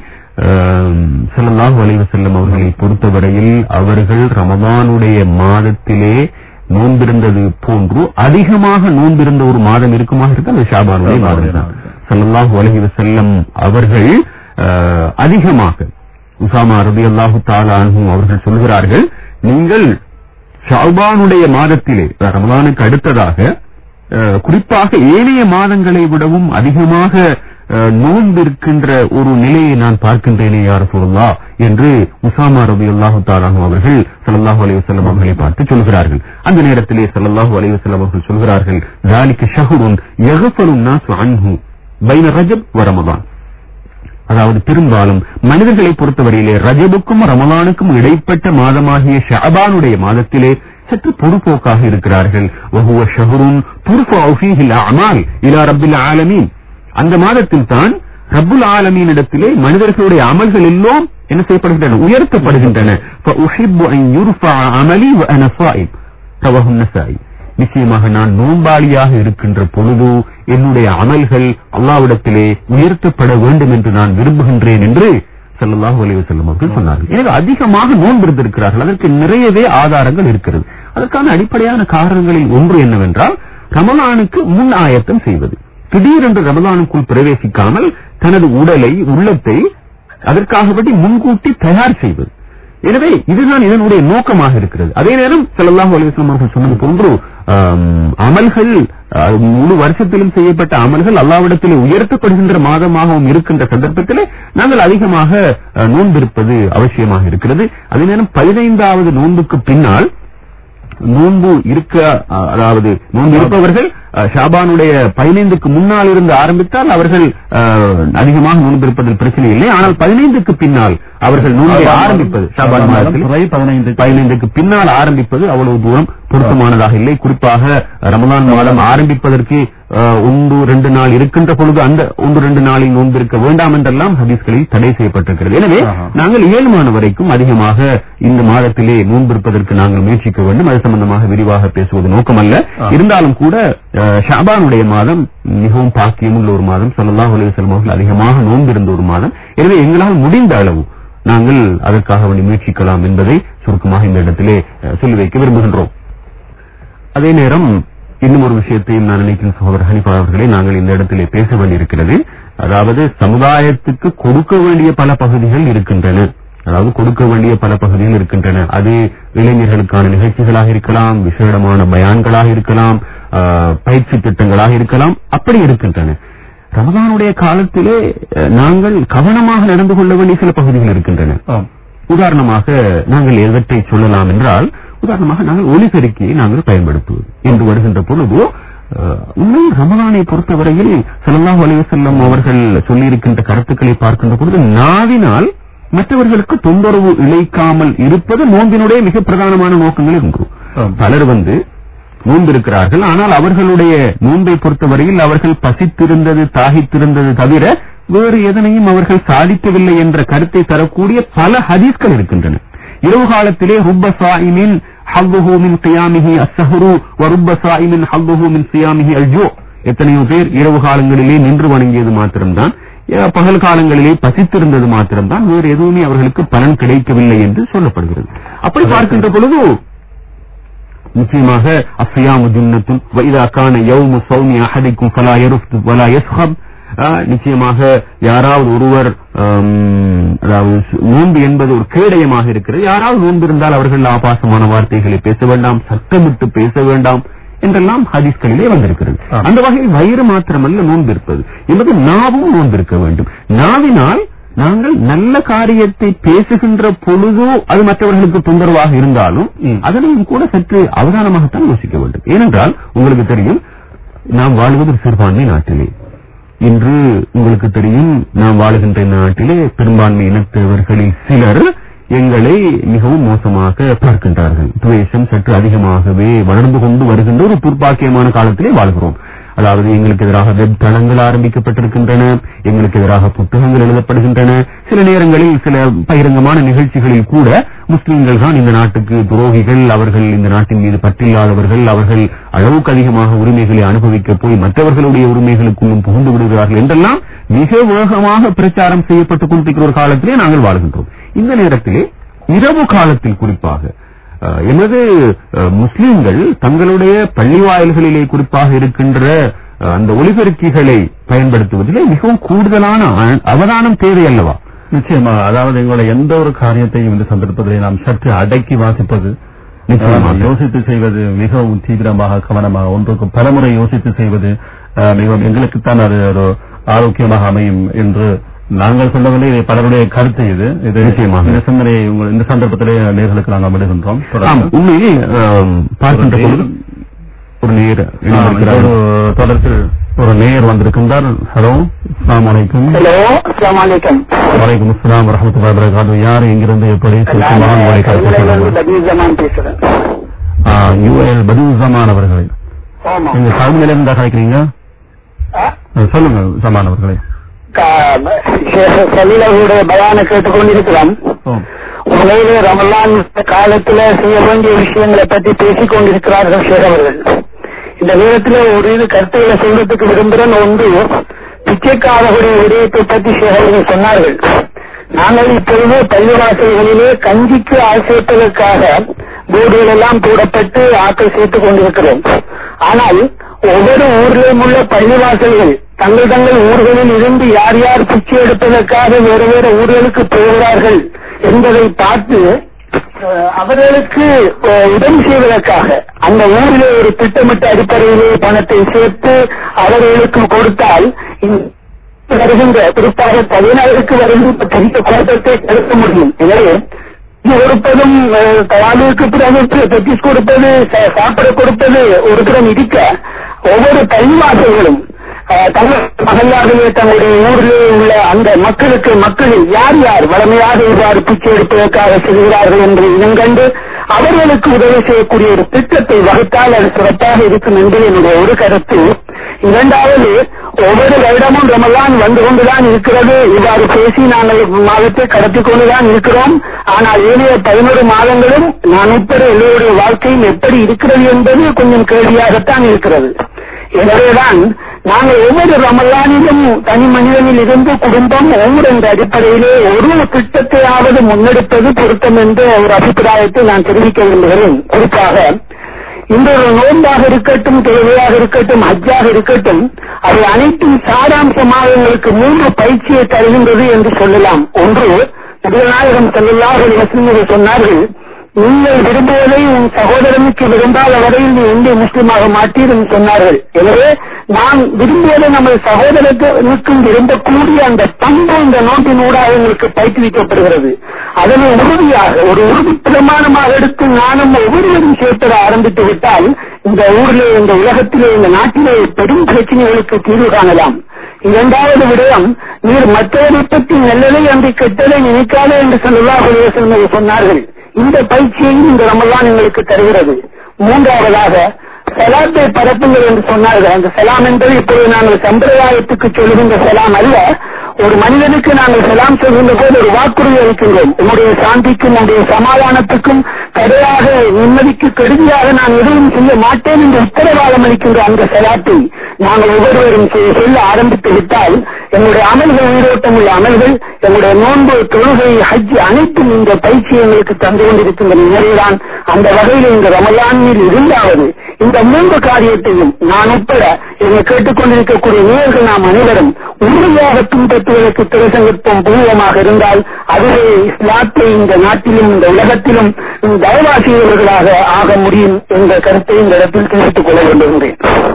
ஸல்லல்லாஹு அலைஹி வஸல்லம் அவர்களை பொறுத்தவரையில் அவர்கள் ரமதானுடைய மாதத்திலே நோன்பிருந்தது போன்று அதிகமாக நோன்பிருந்த ஒரு மாதம் இருக்குமாக இருக்க அது ஷாபானுடைய மாதம் தான். ஸல்லல்லாஹு அலைஹி வஸல்லம் அவர்கள் அதிகமாக, உஸாமா ரலியல்லாஹு தஆலா அன்ஹு அவர்கள் சொல்கிறார்கள், நீங்கள் ஷாபானுடைய மாதத்திலே ரமலானுக்கு அடுத்ததாக குறிப்பாக ஏனைய மாதங்களை விடவும் அதிகமாக நோன்பிருக்கின்ற ஒரு நிலையை நான் பார்க்கின்றேனே யா ரசூலுல்லாஹ் என்று உஸாமா ரலியல்லாஹு தஆலா அன்ஹு அவர்கள் ஸல்லல்லாஹு அலைஹி வஸல்லம் அவர்களை பார்த்து சொல்கிறார்கள். அந்த நேரத்திலே ஸல்லல்லாஹு அலைஹி வஸல்லம் அவர்கள் சொல்கிறார்கள், ذلك شهر يغفل الناس عنه بين رجب ورمضان. அதாவது பெரும்பாலும் மனிதர்களை பொறுத்தவரையிலே ரஜபுக்கும் ரமலானுக்கும் இடைப்பட்ட மாதமாகிய ஷஅபானுடைய மாதத்திலே சற்று பொறுப்போக்காக இருக்கிறார்கள். وهو شهر ترفع فيه الأعمال إلى رب العالمين. அந்த மாதத்தில் தான் ரப்புல் ஆலமீன் இடத்திலே மனிதர்களுடைய அமல்கள் எல்லாம் என்ன செய்யப்படுகின்றன, உயர்த்தப்படுகின்றன. فأحب أن يرفع عملي وأنا صائم. رواه النسائي. நிச்சயமாக நான் நோன்பாளியாக இருக்கின்ற பொழுது என்னுடைய அமல்கள் அல்லாஹ்விடத்திலே உயர்த்தப்பட வேண்டும் என்று நான் விரும்புகின்றேன் என்று ஸல்லல்லாஹு அலைஹி வஸல்லம் அவர்கள் சொன்னார்கள். எனவே அதிகமாக நோன்பிருந்திருக்கிறார்கள். அதற்கு நிறையவே ஆதாரங்கள் இருக்கிறது. அதற்கான அடிப்படையான காரணங்களில் ஒன்று என்னவென்றால், ரமலானுக்கு முன் ஆயத்தம் செய்வது. திடீரென்று ரமலானுக்குள் பிரவேசிக்காமல் தனது உடலை, உள்ளத்தை அதற்காகப்படி முன்கூட்டி தயார் செய்வது. எனவே இதுதான் இதனுடைய நோக்கமாக இருக்கிறது. அதே நேரம் ஸல்லல்லாஹு அலைஹி வஸல்லம் அவர்கள் சொன்னது போன்று அமல்கள் முழு வருஷத்திலும் செய்யப்பட்ட அமல்கள் அல்லாஹ்விடத்திலே உயர்த்தப்படுகின்ற மாதமாகவும் இருக்கின்ற சந்தர்ப்பத்திலே நாங்கள் அதிகமாக நோன்பிருப்பது அவசியமாக இருக்கிறது. அதே நேரம் 15வது நோன்புக்கு பின்னால் நோன்பு இருக்க, அதாவது நோன்பு இருப்பவர்கள் ஷாபானுடைய 15க்கு முன்னால் இருந்து ஆரம்பித்தால் அவர்கள் அதிகமாக நோன்பு இருப்பதில் பிரச்சனை இல்லை. ஆனால் 15க்கு பின்னால் அவர்கள் நோன்பை ஆரம்பிப்பது, ஷாபான் மாதத்தில் 15க்கு பின்னால் ஆரம்பிப்பது அவ்வளவு தூரம் பொருத்தமானதாக இல்லை. குறிப்பாக ரமலான் மாதம் ஆரம்பிப்பதற்கு 1-2 நாள் இருக்கின்ற பொழுது அந்த 1-2 நாளில் நோன்பு இருக்க வேண்டாம் என்றெல்லாம் ஹதீஸ்களில் தடை செய்யப்பட்டிருக்கிறது. எனவே நாங்கள் இயலுமான வரைக்கும் அதிகமாக இந்த மாதத்திலே நோன்பு இருப்பதற்கு நாங்கள் முயற்சிக்க வேண்டும். அது சம்பந்தமாக விரிவாக பேசுவது நோக்கமல்ல. இருந்தாலும் கூட ஷாபானுடைய மாதம் மிகவும் பாக்கியமுள்ள ஒரு மாதம். ஸல்லல்லாஹு அலைஹி வஸல்லம் அவர்கள் அதிகமாக நோன்பு இருந்த ஒரு மாதம். எனவே எங்களால் முடிந்த அளவு நாங்கள் அதற்காக வேண்டி முயற்சிக்கலாம் என்பதை சுருக்கமாக இந்த இடத்திலே சொல்லி வைக்க விரும்புகின்றோம். அதே நேரம் இன்னும் ஒரு விஷயத்தையும் நான் நினைக்கிறேன் சகோதரர் ஹனீஃபா அவர்களே, நாங்கள் இந்த இடத்திலே பேச வேண்டியிருக்கிறது. அதாவது சமுதாயத்துக்கு கொடுக்க வேண்டிய பல பகுதிகள் இருக்கின்றன. அது இளைஞர்களுக்கான நிகழ்ச்சிகளாக இருக்கலாம், விசேடமான பயான்களாக இருக்கலாம், பயிற்சி திட்டங்களாக இருக்கலாம், அப்படி இருக்கின்றன. ரமலானுடைய காலத்திலே நாங்கள் கவனமாக நடந்து கொள்ள வேண்டிய சில பகுதிகள் இருக்கின்றன. உதாரணமாக நாங்கள் எதற்றை சொல்லலாம் என்றால், உதாரணமாக நாங்கள் ஒலிபெருக்கியை நாங்கள் பயன்படுத்துவது என்று வருகின்ற பொழுது உண்மையில் ரமலானை பொறுத்தவரையில் ஸல்லல்லாஹு அலைஹி வஸல்லம் அவர்கள் சொல்லியிருக்கின்ற கருத்துக்களை பார்க்கின்ற பொழுது நாவினால் மற்றவர்களுக்கு தொந்தரவு இழைக்காமல் இருப்பது நோன்பினுடைய மிக பிரதானமான நோக்கங்களில் ஒன்று. பலர் நோன்பிருக்கிறார்கள், ஆனால் அவர்களுடைய நோன்பை பொறுத்தவரையில் அவர்கள் பசித்திருந்தது, தாகித்திருந்தது தவிர வேறு எதனையும் அவர்கள் சாதிக்கவில்லை என்ற கருத்தை தரக்கூடிய பல ஹதீஸ்கள் இருக்கின்றன. இரவு காலத்திலே ருப்ப சாயிமின் ஹல்லுஹு மின் கியாமிஹி அஸ்ஸஹரு வ ருப்ப சாயிமின் ஹல்லுஹு மின் சியாமிஹி அல்ஜூ. எத்தனையோ பேர் இரவு காலங்களிலே நின்று வணங்கியது மாத்திரம்தான், பகல் காலங்களிலே பசித்திருந்தது மாத்திரம்தான், வேறு எதுவுமே அவர்களுக்கு பலன் கிடைக்கவில்லை என்று சொல்லப்படுகிறது. அப்படி பார்க்கின்ற பொழுது நிச்சயமாக அஸ்ஸியாமு ஜுன்னத்துன் வ இதா கான யௌமு ஸௌமி அஹதிக்கும் ஃபலா யர்ஃபுத் வலா யஸ்ஹப். நிச்சயமாக யாராவது ஒருவர், அதாவது நோன்பு என்பது ஒரு கேடயமாக இருக்கிறது. யாராவது நோன்பு இருந்தால் அவர்கள் ஆபாசமான வார்த்தைகளை பேச வேண்டாம், சத்தமிட்டு பேச வேண்டாம் என்றெல்லாம் ஹதீஸ்களிலே வந்திருக்கிறது. அந்த வகையில் வயிறு மாத்திரமல்ல நோன்பு இருப்பது என்பது நாவும் நோன்பு இருக்க வேண்டும். நாவினால் நாங்கள் நல்ல காரியத்தை பேசுகின்ற பொழுது அது மற்றவர்களுக்கு தொந்தரவாக இருந்தாலும் அதனையும் கூட சற்று அவதானமாகத்தான் யோசிக்க வேண்டும். ஏனென்றால் உங்களுக்கு தெரியும், நாம் வாழ்வது சிறுபான்மை நாட்டிலே. இன்று உங்களுக்கு தெரியும், நாம் வாழுகின்ற நாட்டிலே பெரும்பான்மை இனத்தவர்களில் சிலர் எங்களை மிகவும் மோசமாக பார்க்கின்றார்கள். துவேஷம் சற்று அதிகமாகவே வளர்ந்து கொண்டு வருகின்ற ஒரு துர்ப்பாக்கியமான காலத்திலே வாழ்கிறோம். அதாவது எங்களுக்கு எதிராக வெப் தளங்கள் ஆரம்பிக்கப்பட்டிருக்கின்றன, எங்களுக்கு எதிராக புத்தகங்கள் எழுதப்படுகின்றன. சில நேரங்களில் சில பகிரங்கமான நிகழ்ச்சிகளில் கூட முஸ்லிம்கள் தான் இந்த நாட்டுக்கு துரோகிகள், அவர்கள் இந்த நாட்டின் மீது பற்றில்லாதவர்கள், அவர்கள் அளவுக்கு அதிகமாக உரிமைகளை அனுபவிக்க போய் மற்றவர்களுடைய உரிமைகளுக்குள்ளும் புகுந்து விடுகிறார்கள் என்றெல்லாம் மிக வேகமாக பிரச்சாரம் செய்யப்பட்டுக் கொண்டிருக்கிற ஒரு காலத்திலே நாங்கள் வாழ்கின்றோம். இந்த நேரத்திலே இரவு காலத்தில் குறிப்பாக எனது முஸ்லிம்கள் தங்களுடைய பள்ளி வாயில்களிலே குறிப்பாக இருக்கின்ற அந்த ஒலிபெருக்கிகளை பயன்படுத்துவதிலே மிகவும் கூடுதலான அவதானம் தேவை அல்லவா? நிச்சயமா. அதாவது எங்களுடைய எந்த ஒரு காரியத்தையும் இந்த சந்தர்ப்பத்திலே நாம் சற்று அடக்கி வாசிப்பது, யோசித்து செய்வது, மிகவும் தீவிரமாக கவனமாக ஒன்றுக்கு பலமுறை யோசித்து செய்வது மிகவும் எங்களுக்குத்தான் அது ஒரு ஆரோக்கியமாக அமையும் என்று நாங்கள் சொல்லவில்லை. இதை பலருடைய கருத்து. இது நிச்சயமாக இந்த சிந்தனையை இந்த சந்தர்ப்பத்திலே நேர்களுக்கு நாங்கள் விடுகின்றோம். உண்மையில் பார்க்கின்ற பொழுது ஒரு நேர் தொடர்பில் ஒரு நேர் வந்திருக்கின்றார். ஹலோ, அஸ்ஸலாமு அலைக்கும். ஹலோ, அஸ்ஸலாமு அலைக்கும். வலைக்கும் அஸ்ஸலாம் வரஹ்மத்துல்லாஹி வபரகாத்துஹு. யார் எங்கிருந்து எப்படி பேசுறேன்? யுஎல் பதீஉஸ்ஸமான் அவர்களே. நீங்க சவுதியில இருந்தா கிடைக்கிறீங்க? சொல்லுங்க ஜமான் அவர்களே. சலீலாவுடைய பயானை கேட்டுக்கொண்டிருக்கிறோம். உலகிலே ரமலான் காலத்துல செய்ய வேண்டிய விஷயங்களை பற்றி பேசிக் கொண்டிருக்கிறார்கள் ஷேக் அவர்கள். இந்த நேரத்தில் ஒரு கருத்துக்களை சொல்றதுக்கு விரும்புகிறேன். ஒன்று, பிச்சைக்காரர்களுடைய விடயத்தை பற்றி ஷேக் அவர்கள் சொன்னார்கள். நாங்கள் இப்பொழுது பள்ளிவாசல்களிலே கஞ்சிக்கு ஆள் சேர்ப்பதற்காக போர்டுகள் எல்லாம் போடப்பட்டு ஆட்கள் சேர்த்துக் கொண்டிருக்கிறோம். ஆனால் ஒவ்வொரு ஊரிலும் உள்ள பள்ளிவாசல்கள் தங்கள் ஊர்களில் இருந்து யார் யார் பிச்சை எடுப்பதற்காக வேறு வேறு ஊர்களுக்கு போகிறார்கள் என்பதை பார்த்து அவர்களுக்கு உதவி செய்வதற்காக அந்த ஊரிலே ஒரு திட்டமிட்ட அடிப்படையிலே பணத்தை சேர்த்து அவர்களுக்கு கொடுத்தால் வருகின்ற குறிப்பாக 14க்கு வருகின்ற பெரிய கூட்டத்தை தடுக்க முடியும். எனவே கொடுப்பதும் தவாலுக்கு பிறகு பெட்டிஸ் கொடுப்பது சாப்பிட கொடுப்பது ஒரு புறம் இருக்க ஒவ்வொரு பள்ளிவாசல்களும் தங்கள் மகளாகவே தங்களுடைய ஊரிலே உள்ள அந்த மக்களில் யார் யார் வளமையாக இவ்வாறு பிச்சை எடுப்பதற்காக செல்கிறார்கள் என்று இனங்கண்டு அவர்களுக்கு உதவி செய்யக்கூடிய ஒரு திட்டத்தை வகுத்தால் அது சிறப்பாக இருக்கும் என்பது என்னுடைய ஒரு கருத்து. இரண்டாவது, ஒவ்வொரு வருடமும் ரமலான் வந்து கொண்டுதான் இருக்கிறது. இவ்வாறு பேசி நாங்கள் மாதத்தை கடத்திக் கொண்டுதான் இருக்கிறோம். ஆனால் ஏழைய 11 மாதங்களும் நான் உட்பட எல்லோருடைய வாழ்க்கையும் எப்படி இருக்கிறது என்பது கொஞ்சம் கேள்வியாகத்தான் இருக்கிறது. எனவேதான் நாங்கள் ஒவ்வொரு ரமலானிலும் தனி மனிதனில் இருந்து குடும்பம் ஒவ்வொரு என்ற அடிப்படையிலே ஒரு திட்டத்தையாவது முன்னெடுப்பது பொருத்தம் என்ற ஒரு அபிப்பிராயத்தை நான் தெரிவிக்க விரும்புகிறேன். குறிப்பாக இந்த ஒரு நோன்பாக இருக்கட்டும், தொழுகையாக இருக்கட்டும், ஹஜ்ஜாக இருக்கட்டும், அவை அனைத்தும் சாராம்சமாக எங்களுக்கு 3 பயிற்சியை தருகின்றது என்று சொல்லலாம். ஒன்று, நபிகள் நாயகம் ஸல்லல்லாஹு அலைஹி வஸல்லம் சொன்னார்கள், நீங்கள் விரும்புவதை உன் சகோதரனுக்கு விரும்பாத வரையில் நீ இந்திய முஸ்லிமாக மாட்டீர் என்று சொன்னார்கள். எனவே நான் விரும்புவதை நமது சகோதரனுக்கும் விரும்பக்கூடிய அந்த பண்பு இந்த நோட்டின் ஊடாக எங்களுக்கு பயிற்றுவிக்கப்படுகிறது. அதனை உறுதியாக ஒரு உறுதி பிரமாணமாக எடுத்து நானும் ஒவ்வொருவரும் சேர்த்தட ஆரம்பித்து விட்டால் இந்த ஊரிலே, இந்த உலகத்திலே, இந்த நாட்டிலே பெரும் பிரச்சனைகளுக்கு தீர்வு காணலாம். இரண்டாவது விடயம், நீர் மற்றவரை பற்றி நல்லதை அன்று கெட்டதை நினைக்காதே என்று ஸல்லல்லாஹு அலைஹி வஸல்லம் சொன்னார்கள். இந்த பயிற்சியையும் இந்த ரமலான் எங்களுக்கு தருகிறது. மூன்றாவதாக, சலாத்தை பரப்புங்கள் என்று சொன்னார்கள். அந்த சலாம் என்பது இப்போது நாங்கள் சம்பிரதாயத்துக்கு சொல்லுகின்ற சலாம் அல்ல. ஒரு மனிதனுக்கு நாங்கள் சலாம் சொல்கின்ற போது ஒரு வாக்குறுதி அளிக்கின்றோம். என்னுடைய சாந்திக்கும் என்னுடைய சமாதானத்துக்கும் தடையாக, நிம்மதிக்கு கெடுதியாக நான் எதுவும் செய்ய மாட்டேன் என்று உத்தரவாதம் அளிக்கின்ற அந்த சலாத்தை நாங்கள் ஒவ்வொருவரும் சொல்ல ஆரம்பித்து விட்டால் எங்களுடைய அமல்கள், உயிரோட்டம் உள்ள அமல்கள், எங்களுடைய நோன்பு, தொழுகை, ஹஜ் அனைத்தும் இந்த பயிற்சி எங்களுக்கு தந்து கொண்டிருக்கின்ற நிலையில்தான். அந்த வகையில் இந்த ரமலானில் இருந்தாவது இந்த 3 காரியத்தையும் நான் உட்பட என்னை கேட்டுக்கொண்டிருக்கக்கூடிய நேயர்கள் நாம் அனைவரும் உறுதியாக பின்பற்றுவதற்கு திரைசங்கத்துவம் பூர்வமாக இருந்தால் அதுவே இஸ்லாத்தை இந்த நாட்டிலும் இந்த உலகத்திலும் தயவாசியவர்களாக ஆக முடியும் என்ற கருத்தை இந்த இடத்தில் தெரிவித்துக் கொள்ள விரும்புகின்றேன்.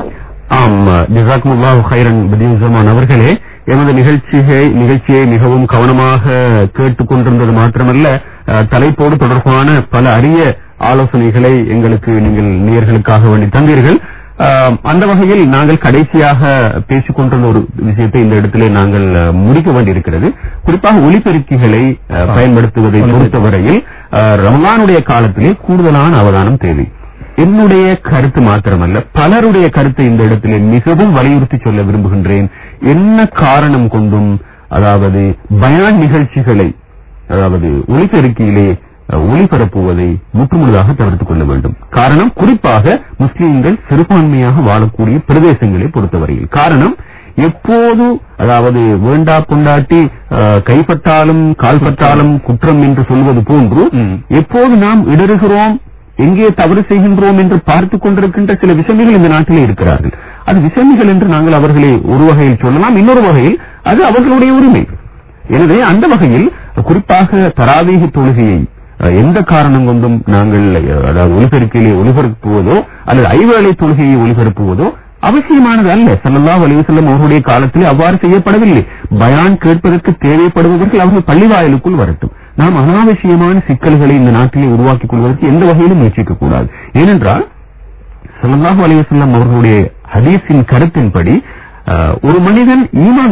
ஜஸாக்குமுல்லாஹு கைரன் பதியுஸ்ஸமான் அவர்களே, எமது நிகழ்ச்சியை மிகவும் கவனமாக கேட்டுக் கொண்டிருந்தது மாத்திரமல்ல, தலைப்போடு தொடர்பான பல அரிய ஆலோசனைகளை எங்களுக்கு நீங்கள் நேயர்களுக்காக வேண்டி தந்தீர்கள். அந்த வகையில் நாங்கள் கடைசியாக பேசிக் கொண்டிருந்த ஒரு விஷயத்தை இந்த இடத்திலே நாங்கள் முடிக்க வேண்டியிருக்கிறது. குறிப்பாக ஒலிபெருக்கிகளை பயன்படுத்துவதை பொறுத்தவரையில் ரமலானுடைய காலத்திலே கூடுதலான அவதானம் தேவை. என்னுடைய கருத்து மாத்திரமல்ல, பலருடைய கருத்தை இந்த இடத்திலே மிகவும் வலியுறுத்தி சொல்ல விரும்புகின்றேன். என்ன காரணம் கொண்டும் அதாவது பயான் நிகழ்ச்சிகளை, அதாவது ஒலிபெருக்கியிலே ஒளிபரப்புவதை முற்றுமுழுதாக தவிர்த்துக் கொள்ள வேண்டும். காரணம், குறிப்பாக முஸ்லிம்கள் சிறுபான்மையாக வாழக்கூடிய பிரதேசங்களை பொறுத்தவரையில். காரணம், எப்போது அதாவது வேண்டா கொண்டாட்டி கைப்பட்டாலும் கால்பட்டாலும் குற்றம் என்று சொல்வது போன்று எப்போது நாம் இடறுகிறோம், எங்கே தவறு செய்கின்றோம் என்று பார்த்துக் கொண்டிருக்கின்ற சில விஷயங்கள் இந்த நாட்டிலே இருக்கிறார்கள். அது விஷயங்கள் என்று நாங்கள் அவர்களை ஒரு வகையில் சொல்லலாம், இன்னொரு வகையில் அது அவர்களுடைய உரிமை. எனவே அந்த வகையில் குறிப்பாக தராவீஹ் தொழுகையை எந்த காரணம் கொண்டும் நாங்கள் அதாவது ஒலிபெருக்கிலே ஒலிபரப்புவதோ அல்லது ஐவேளை தொழுகையை ஒலிபரப்புவதோ அவசியமானது அல்ல. ஸல்லல்லாஹு அலைஹி வஸல்லம் அவருடைய காலத்திலே அவ்வாறு செய்யப்படவில்லை. பயான் கேட்பதற்கு தேவைப்படுபவர்கள் அவர்கள் பள்ளிவாயலுக்குள் வரட்டும். நாம் அனாவசியமான சிக்கல்களை இந்த நாட்டிலே உருவாக்கிக் கொள்வதற்கு எந்த வகையிலும் முயற்சிக்க கூடாது. ஏனென்றால் ஸல்லல்லாஹு அலைஹி வஸல்லம் அவர்களுடைய ஹதீஸின் கருத்தின்படி ஒரு மனிதன் ஈமான்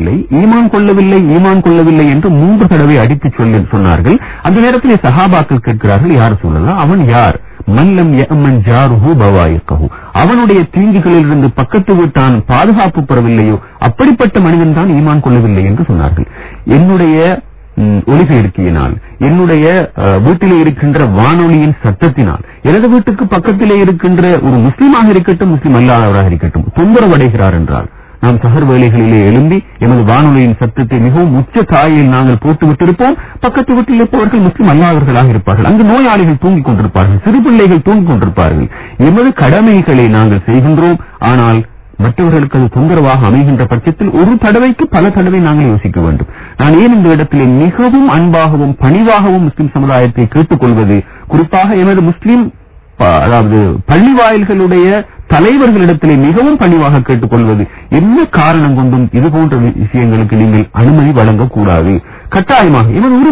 கொள்ளவில்லை என்று 3 தடவை அடித்துச் சொன்னார்கள். அந்த நேரத்தில் சஹாபாக்கள் கேட்கிறார்கள், யார் சொல்லலாம், அவன் யார்? மல்லம் யஅமன் ஜாருஹு பவாயிகஹு, அவனுடைய தீங்குகளில் இருந்து பக்கத்து வீட்டான் பாதுகாப்பு பெறவில்லையோ அப்படிப்பட்ட மனிதன் தான் ஈமான் கொள்ளவில்லை என்று சொன்னார்கள். என்னுடைய ஒலிபெருக்கியினால், என்னுடைய வீட்டிலே இருக்கின்ற வானொலியின் சத்தத்தினால், எனது வீட்டுக்கு பக்கத்திலே இருக்கின்ற ஒரு முஸ்லீமாக இருக்கட்டும், முஸ்லீம் அல்லாதவராக இருக்கட்டும், தொந்தரவு அடைகிறார் என்றால் நாம் சஹர் வேளைகளிலே எழும்பி எமது வானொலியின் சத்தத்தை மிகவும் உச்ச தாயில் நாங்கள் போட்டுவிட்டிருப்போம். பக்கத்து வீட்டில் இருப்பவர்கள் முஸ்லீம் அல்லாதவர்களாக இருப்பார்கள். அங்கு நோயாளிகள் தூங்கிக் கொண்டிருப்பார்கள், சிறு பிள்ளைகள் தூங்கிக் கொண்டிருப்பார்கள். எமது கடமைகளை நாங்கள் செய்கின்றோம். ஆனால் மற்றவர்களுக்கு அது தொந்தரவாக அமைகின்ற பட்சத்தில் ஒரு தடவைக்கு பல தடவை நாங்கள் யோசிக்க வேண்டும். நான் ஏன் இந்த இடத்திலே மிகவும் அன்பாகவும் பணிவாகவும் முஸ்லிம் சமுதாயத்தை கேட்டுக் கொள்வது, குறிப்பாக எமது முஸ்லிம் அதாவது பள்ளி வாயில்களுடைய தலைவர்களிடத்திலே மிகவும் பணிவாக கேட்டுக் கொள்வது, என்ன காரணம் கொண்டும் இதுபோன்ற விஷயங்களுக்கு நீங்கள் அனுமதி வழங்கக்கூடாது. கட்டாயமாக எமது உரிமை,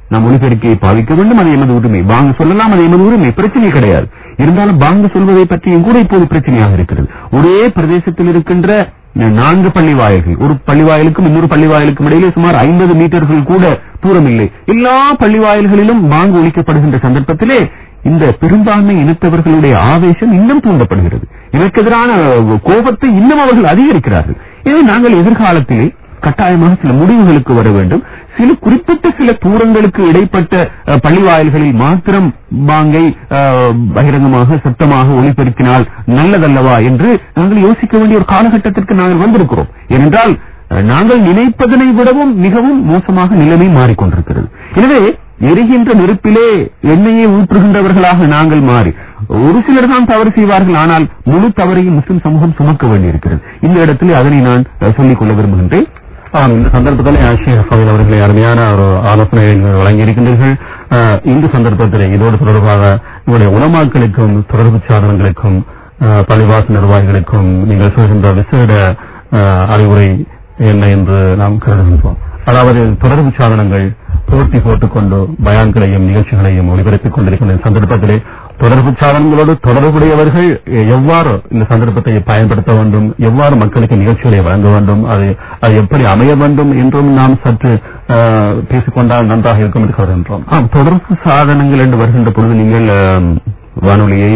நாம் ஒலிபெருக்கியை பாவிக்க வேண்டும், அது எமது உரிமை. பாங்கு சொல்லலாம், அது எமது உரிமை, பிரச்சனை கிடையாது. இருந்தாலும் பாங்கு சொல்வதை பற்றியும் கூட இப்போது பிரச்சனையாக இருக்கிறது. ஒரே பிரதேசத்தில் இருக்கின்ற 4 பள்ளிவாயல்கள், ஒரு பள்ளிவாயலுக்கும் இன்னொரு பள்ளிவாயலுக்கும் இடையிலே சுமார் 50 மீட்டர்கள் கூட தூரம் இல்லை. எல்லா பள்ளிவாயல்களிலும் பாங்கு ஒலிக்கப்படுகின்ற சந்தர்ப்பத்திலே இந்த பெரும்பான்மை இனத்தவர்களுடைய ஆவேசம் இன்னும் தூண்டப்படுகிறது. எனக்கு எதிரான கோபத்தை இன்னும் அவர்கள் அதிகரிக்கிறார்கள். இதை நாங்கள் எதிர்காலத்திலே கட்டாயமாக சில முடிவுகளுக்கு வர வேண்டும். சில குறிப்பிட்ட சில தூரங்களுக்கு இடைப்பட்ட பள்ளிவாயல்களில் மாத்திரம் பாங்கை பகிரங்கமாக சத்தமாக ஒலிபெருக்கினால் நல்லதல்லவா என்று நாங்கள் யோசிக்க வேண்டிய ஒரு காலகட்டத்திற்கு நாங்கள் வந்திருக்கிறோம். ஏனென்றால் நாங்கள் நினைப்பதனை விடவும் மிகவும் மோசமாக நிலைமை மாறிக்கொண்டிருக்கிறது. எனவே எரிகின்ற நெருப்பிலே எண்ணெயை ஊற்றுகின்றவர்களாக நாங்கள் மாறி ஒரு சிலர் தான் தவறு செய்வார்கள், ஆனால் முழு தவறையும் முஸ்லிம் சமூகம் சுமக்க வேண்டியிருக்கிறது. இந்த இடத்திலே அதனை நான் சொல்லிக் கொள்ள விரும்புகின்றேன். இந்த சந்தர்ப்பத்தில் ஷேக் ஃபதீல் அவர்களை அருமையான ஒரு ஆலோசனை வழங்கியிருக்கின்றீர்கள். இந்த சந்தர்ப்பத்தில் இதோடு தொடர்பாக உங்களுடைய உலமாக்களுக்கும் தொடர்பு சாதனங்களுக்கும் பள்ளிவாசல் நிர்வாகிகளுக்கும் நீங்கள் சொல்கின்ற விசேட அறிவுரை என்ன என்று நாம் கருதுகின்றோம். அதாவது தொடர்பு சாதனங்கள் போட்டி போட்டுக்கொண்டு பயான்களையும் நிகழ்ச்சிகளையும் ஒளிபரப்பிக் கொண்டிருக்கின்ற சந்தர்ப்பத்திலே தொடர்பு சாதனங்களோடு தொடர்புடையவர்கள் எவ்வாறு இந்த சந்தர்ப்பத்தை பயன்படுத்த வேண்டும், எவ்வாறு மக்களுக்கு நிகழ்ச்சிகளை வழங்க வேண்டும், அது எப்படி அமைய வேண்டும் என்றும் நாம் சற்று பேசிக்கொண்டால் நன்றாக இருக்கும் என்று கருதுகின்றோம். தொடர்பு சாதனங்கள் என்று வருகின்ற பொழுது நீங்கள் வானொலியை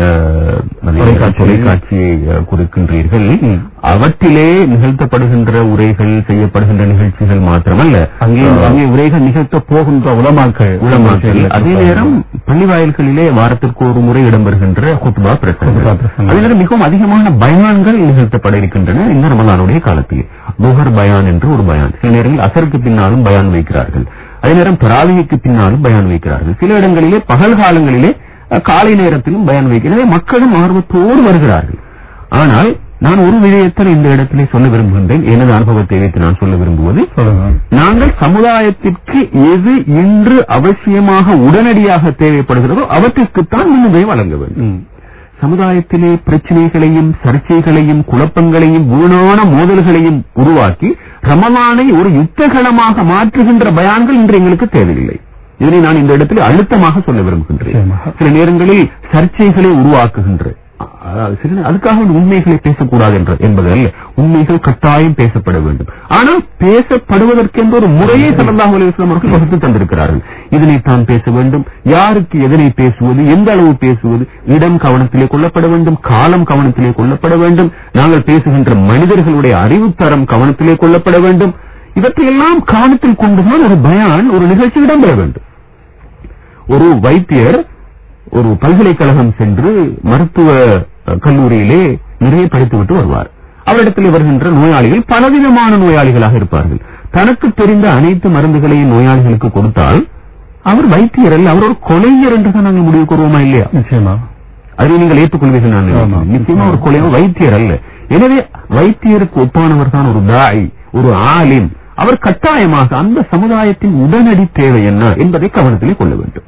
தொலைக்காட்சியை கொடுக்கின்றீர்கள். அவற்றிலே நிகழ்த்தப்படுகின்ற உரைகள், செய்யப்படுகின்ற நிகழ்ச்சிகள் மாத்திரமல்ல, அங்கே உரைகள் நிகழ்த்த போகின்ற உலமாக்கள் அதே நேரம் பள்ளிவாயல்களிலே வாரத்திற்கு ஒரு முறை இடம்பெறுகின்ற குத்பா பிரசங்கம், அதே நேரம் மிகவும் அதிகமான பயான்கள் நிகழ்த்தப்பட இருக்கின்றன. இந்த ரமலானுடைய காலத்தில் துஹர் பயான் என்று ஒரு பயான், சில நேரங்களில் அசருக்கு பின்னாலும் பயான் வைக்கிறார்கள், அதே நேரம் தராவிக்கு பின்னாலும் பயான் வைக்கிறார்கள். சில இடங்களிலே பகல் காலங்களிலே காலை நேரத்திலும் பயான் வைக்கிறது. மக்களும் ஆர்வத்தோடு வருகிறார்கள். ஆனால் நான் ஒரு விடயத்தை இந்த இடத்திலே சொல்ல விரும்புகின்றேன். எனது அனுபவத்தை வைத்து நான் சொல்ல விரும்புவது, நாங்கள் சமுதாயத்திற்கு எது இன்று அவசியமாக உடனடியாக தேவைப்படுகிறதோ அவற்றிற்குத்தான் முன்னுரிமை வழங்க வேண்டும். சமுதாயத்திலே பிரச்சனைகளையும் சர்ச்சைகளையும் குழப்பங்களையும் வீணான மோதல்களையும் உருவாக்கி ரமலானை ஒரு யுத்தகலமாக மாற்றுகின்ற பயான்கள் இன்று எங்களுக்கு தேவையில்லை. இதனை நான் இந்த இடத்தில் அழுத்தமாக சொல்ல விரும்புகின்றேன். சில நேரங்களில் சர்ச்சைகளை உருவாக்குகின்ற, அதுக்காக உண்மைகளை பேசக்கூடாது என்பதல்ல, உண்மைகள் கட்டாயம் பேசப்பட வேண்டும். ஆனால் பேசப்படுவதற்கென்ற ஒரு முறையை ஸல்லல்லாஹு அலைஹி வஸல்லம் அவர்கள் வகுத்து தந்திருக்கிறார்கள். இதனை தான் பேச வேண்டும், யாருக்கு எதனை பேசுவது, எந்த அளவு பேசுவது, இடம் கவனத்திலே கொள்ளப்பட வேண்டும், காலம் கவனத்திலே கொள்ளப்பட வேண்டும், நாங்கள் பேசுகின்ற மனிதர்களுடைய அறிவுத்தரம் கவனத்திலே கொள்ளப்பட வேண்டும். இவற்றையெல்லாம் கவனத்தில் கொண்டுதான் ஒரு பயான், ஒரு நிகழ்ச்சி இடம்பெற வேண்டும். ஒரு வைத்தியர் ஒரு பல்கலைக்கழகம் சென்று மருத்துவ கல்லூரியிலே நிறைய படித்துவிட்டு வருவார். அவரிடத்தில் வருகின்ற நோயாளிகள் பலவிதமான நோயாளிகளாக இருப்பார்கள். தனக்கு தெரிந்த அனைத்து மருந்துகளையும் நோயாளிகளுக்கு கொடுத்தால் அவர் வைத்தியர் அல்ல, அவர் ஒரு கொலைஞர் என்றுதான் நாங்கள் முடிவு கூறுவோமா இல்லையா? நிச்சயமா அதை நீங்கள் ஏற்றுக்கொள்வீர்கள். நான் நிச்சயமா ஒரு கொலையோ வைத்தியர் அல்ல. எனவே வைத்தியருக்கு ஒப்பானவர் தான் ஒரு தாய், ஒரு ஆலிம். அவர் கட்டாயமாக அந்த சமுதாயத்தின் உடனடி தேவை என்ன என்பதை கவனத்திலே கொள்ள வேண்டும்.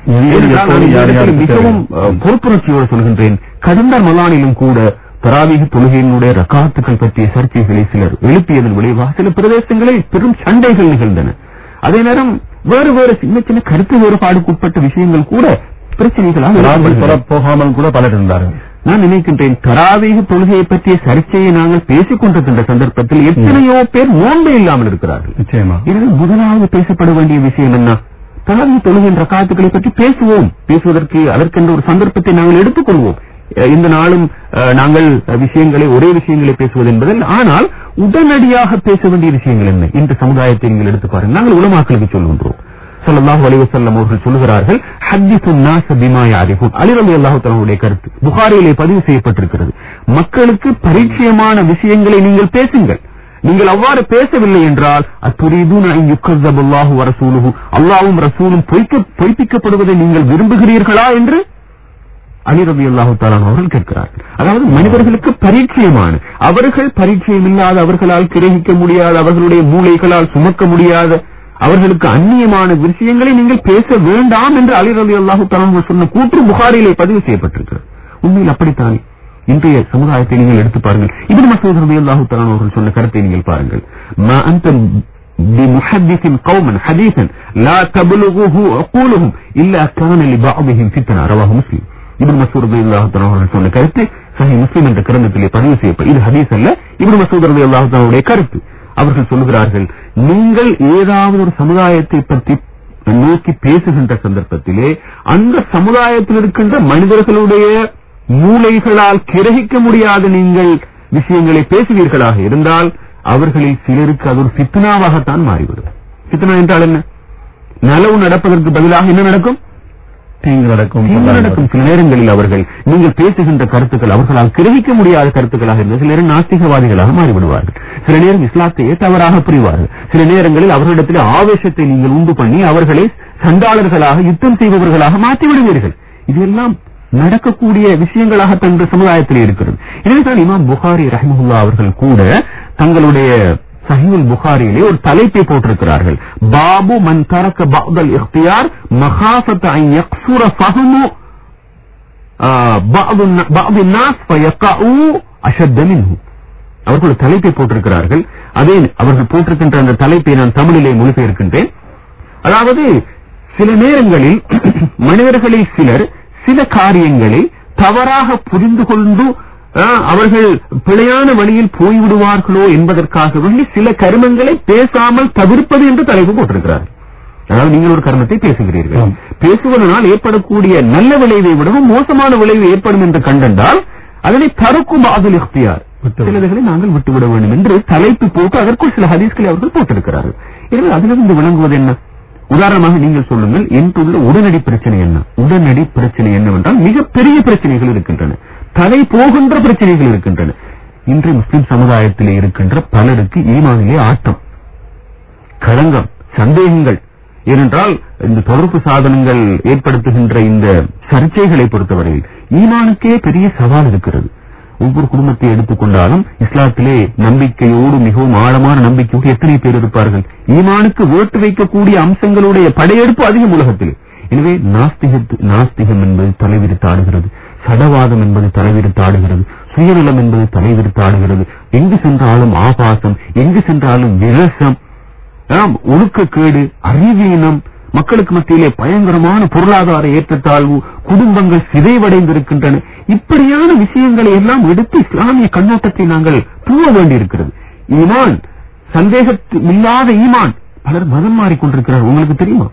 மிகவும் பொறுப்புணர்ச்சியோடு சொல்கின்றேன். கடந்த ரமலானிலும் கூட தராவீஹ் தொழுகையினுடைய ரக்காத்துக்கள் பற்றிய சர்ச்சைகளை சிலர் எழுப்பியதன் விளைவாக சில பிரதேசங்களில் பெரும் சண்டைகள் நிகழ்ந்தன. அதே நேரம் வேறு வேறு சின்ன சின்ன கருத்து வேறுபாடுக்கு உட்பட்ட விஷயங்கள் கூட பிரச்சனைகளாக போகாமல் கூட பலர் இருந்தார்கள். நான் நினைக்கின்றேன், தராவீஹ் தொழுகையை பற்றிய சர்ச்சையை நாங்கள் பேசிக் கொண்டிருக்கின்ற சந்தர்ப்பத்தில் எத்தனையோ பேர் நோன்பே இல்லாமல் இருக்கிறார்கள். நிச்சயமா எனவே முதலாவது பேசப்பட வேண்டிய விஷயம் என்ன? தராவீஹ் தொழுகையின் ரக்காத்துக்களை பற்றி பேசுவோம். பேசுவதற்கு அதற்கென்ற ஒரு சந்தர்ப்பத்தை நாங்கள் எடுத்துக் கொள்வோம். இந்த நாளும் நாங்கள் ஒரே விஷயங்களை பேசுவது என்பதில், ஆனால் உடனடியாக பேச வேண்டிய விஷயங்கள் என்ன? இந்த சமுதாயத்தை நீங்கள் எடுத்து பாருங்கள். நாங்கள் உலமாக்களுக்கு சொல்கின்றோம். ஸல்லல்லாஹு அலைஹி வஸல்லம் அவர்கள் சொல்கிறார்கள், ஹத்திஸுன் நாஸ பிமா யஅரிஃபூன். அலி ரலியல்லாஹு தஆலாவுடைய கருத்து புகாரியிலே பதிவு செய்யப்பட்டிருக்கிறது. மக்களுக்கு பரிச்சயமான விஷயங்களை நீங்கள் பேசுங்கள். நீங்கள் அவ்வாறு பேசவில்லை என்றால் அத்துரீதுன அன் யுக்கஸபல்லாஹு வ ரசூலுஹு, அல்லாஹ்வும் ரசூலும் பொய்ப்பிக்கப்படுவதை நீங்கள் விரும்புகிறீர்களா என்று அலி ரலியல்லாஹு தஆலா அவர்கள் கேட்கிறார்கள். அதாவது மனிதர்களுக்கு பரிச்சயமான, அவர்கள் பரிச்சயம் இல்லாத, அவர்களால் கிரகிக்க முடியாத, அவர்களுடைய மூளைகளால் சுமக்க முடியாத, அவர்களுக்கு அந்நியமான விஷயங்களை நீங்கள் பேச வேண்டாம் என்று அலி ரலியல்லாஹு தஆலா சொன்ன கூற்று புகாரியிலே பதிவு செய்யப்பட்டிருக்கிறது. உண்மையில் அப்படித்தானே இன்றைய சமுதாயத்தை நீங்கள் எடுத்து பாருங்கள். இப்னு மஸ்ஊத் ரலியல்லாஹு தஆலா அவர்கள் சொன்ன கருத்தை நீங்கள் பாருங்கள். மா அன்த بمحدث قوما حديثا لا تبلغه عقولهم إلا كان لبعضهم فتنة رواه مسلم. இப்னு மஸ்ஊத் ரலியல்லாஹு தஆலா அவர்கள் சொன்ன கருத்து சஹீஹ் முஸ்லிம் என்ற கிரந்தத்திலே பதிவு செய்யப்பட்ட இது ஹதீஸ் அல்ல, இப்னு மஸ்ஊத் ரலியல்லாஹு தஆலாவுடைய கருத்து. அவர்கள் சொல்லுகிறார்கள், நீங்கள் ஏதாவது ஒரு சமுதாயத்தை பற்றி நோக்கி பேசுகின்ற சந்தர்ப்பத்திலே அந்த சமுதாயத்தில் இருக்கின்ற மனிதர்களுடைய மூளைகளால் கிரகிக்க முடியாத நீங்கள் விஷயங்களை பேசுவீர்களாக இருந்தால் அவர்களில் சிலருக்கு அது ஒரு ஃபித்னாவாகத்தான் மாறிவிடும். ஃபித்னா என்றால் என்ன? நலவு நடப்பதற்கு பதிலாக என்ன நடக்கும்? தீங்கு நடக்கும். சில நேரங்களில் அவர்கள் நீங்கள் பேசுகின்ற கருத்துக்கள் அவர்களால் கிரகிக்க முடியாத கருத்துக்களாக இருந்தால் சில நேரம் நாஸ்திகவாதிகளாக மாறிவிடுவார்கள். சில நேரம் இஸ்லாத்தையே தவறாக புரிவார்கள். சில நேரங்களில் அவர்களிடத்தில் ஆவேசத்தை நீங்கள் உண்டு பண்ணி அவர்களை சண்டாளர்களாக யுத்தம் செய்பவர்களாக மாற்றிவிடுவீர்கள். இதெல்லாம் நடக்கக்கூடிய விஷயங்களாக தந்த சமுதாயத்தில் இருக்கிறது. எனவேதான் இமாம் புகாரி ரஹ்மஹுல்லாஹ் அவர்கள் கூட தங்களுடைய சஹீஹுல் புகாரியிலே ஒரு தலைப்பை போட்டிருக்கிறார்கள், பாபு மன் தரக பஅதல் இக்தியார் மகாஃபத அன் யக்ஸுர ஃபஹமு பஅது الناس فيقعوا اشد منه. அவர்கள் தலைப்பை போட்டிருக்கிறார்கள். அதே அவர்கள் போட்டிருக்கின்ற அந்த தலைப்பை நான் தமிழிலே மொழிபெயர்க்கின்றேன். அதாவது சில நேரங்களில் மனிதர்களில் சிலர் சில காரியங்களை தவறாக புரிந்து கொண்டு அவர்கள் பிழையான வழியில் போய்விடுவார்களோ என்பதற்காக வேண்டி சில கர்மங்களை பேசாமல் தவிர்ப்பது என்று தலைப்பு போட்டிருக்கிறார்கள். அதாவது நீங்கள் ஒரு கர்மத்தை பேசுகிறீர்கள், பேசுவதனால் ஏற்படக்கூடிய நல்ல விளைவை விடவும் மோசமான விளைவு ஏற்படும் என்று கண்டால் அதனை தரக்கும் பாதுல் இக்தியார், சிலர்களை நாங்கள் விட்டுவிட வேண்டும் என்று தலைப்பு போட்டு அதற்குள் சில ஹதீஸ்களை அவர்கள் போட்டிருக்கிறார்கள். எனவே அதிலிருந்து விளங்குவது என்ன? உதாரணமாக நீங்கள் சொல்லுங்கள், என்றுள்ள உடனடி பிரச்சனை என்ன? உடனடி பிரச்சனை என்னவென்றால் மிகப்பெரிய பிரச்சனைகள் இருக்கின்றன, தலை போகின்ற பிரச்சனைகள் இருக்கின்றன. இன்று முஸ்லிம் சமுதாயத்திலே இருக்கின்ற பலருக்கு ஈமானிலே ஆட்டம், களங்கம், சந்தேகங்கள். ஏனென்றால் இந்த தொடர்பு சாதனங்கள் ஏற்படுத்துகின்ற இந்த சர்ச்சைகளை பொறுத்தவரையில் ஈமானுக்கே பெரிய சவால் இருக்கிறது. ஒவ்வொரு குடும்பத்தை எடுத்துக்கொண்டாலும் இஸ்லாத்திலே நம்பிக்கையோடு மிகவும் ஆழமான நம்பிக்கையோடு எத்தனை பேர் இருப்பார்கள்? ஈமானுக்கு ஓட்டு வைக்கக்கூடிய அம்சங்களுடைய படையெடுப்பு அதிகம் உலகத்தில். எனவே நாஸ்திகம் என்பது தலைவிரித்தாடுகிறது, சடவாதம் என்பது தலைவிரித்தாடுகிறது, சுயநலம் என்பது தலைவிரித்தாடுகிறது. எங்கு சென்றாலும் ஆபாசம், எங்கு சென்றாலும் விரசம், ஒழுக்கக்கேடு, அறிவீனம், மக்களுக்கு மத்தியிலே பயங்கரமான பொருளாதார ஏற்றத்தாழ்வு, குடும்பங்கள் சிதைவடைந்திருக்கின்றன. இப்படியான விஷயங்களை எல்லாம் எடுத்து இஸ்லாமிய கண்ணோட்டத்தை நாங்கள் தூவ வேண்டியிருக்கிறது. ஈமான், சந்தேகமில்லாத ஈமான். பலர் மதம் மாறிக்கொண்டிருக்கிறார். உங்களுக்கு தெரியுமா?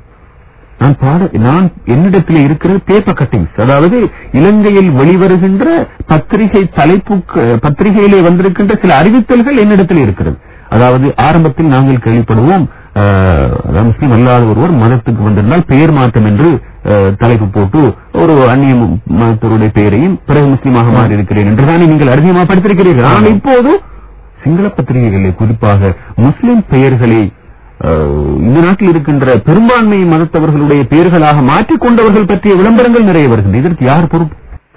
நான் என்னிடத்தில் இருக்கிற பேப்பர் கட்டிங்ஸ், அதாவது இலங்கையில் வெளிவருகின்ற பத்திரிகை தலைப்பு, பத்திரிகையிலே வந்திருக்கின்ற சில அறிவித்தல்கள் என்னிடத்தில் இருக்கிறது. அதாவது ஆரம்பத்தில் நாங்கள் கேள்விப்படுவோம், முஸ்லிம் அல்லாத ஒருவர் மதத்துக்கு வந்திருந்தால் பெயர் மாற்றம் என்று தலைப்பு போட்டு ஒரு அந்நிய மதத்தருடைய பெயரையும் பிறகு முஸ்லீமாக மாறி இருக்கிறேன் என்றுதானே நீங்கள் அதிகமாக படித்திருக்கிறீர்கள். ஆனால் இப்போது சிங்கள பத்திரிகைகளில் குறிப்பாக முஸ்லிம் பெயர்களை இந்த நாட்டில் இருக்கின்ற பெரும்பான்மை மதத்தவர்களுடைய பெயர்களாக மாற்றிக்கொண்டவர்கள் பற்றிய விளம்பரங்கள் நிறைய வருகின்றன. இதற்கு யார் பொறுப்பு?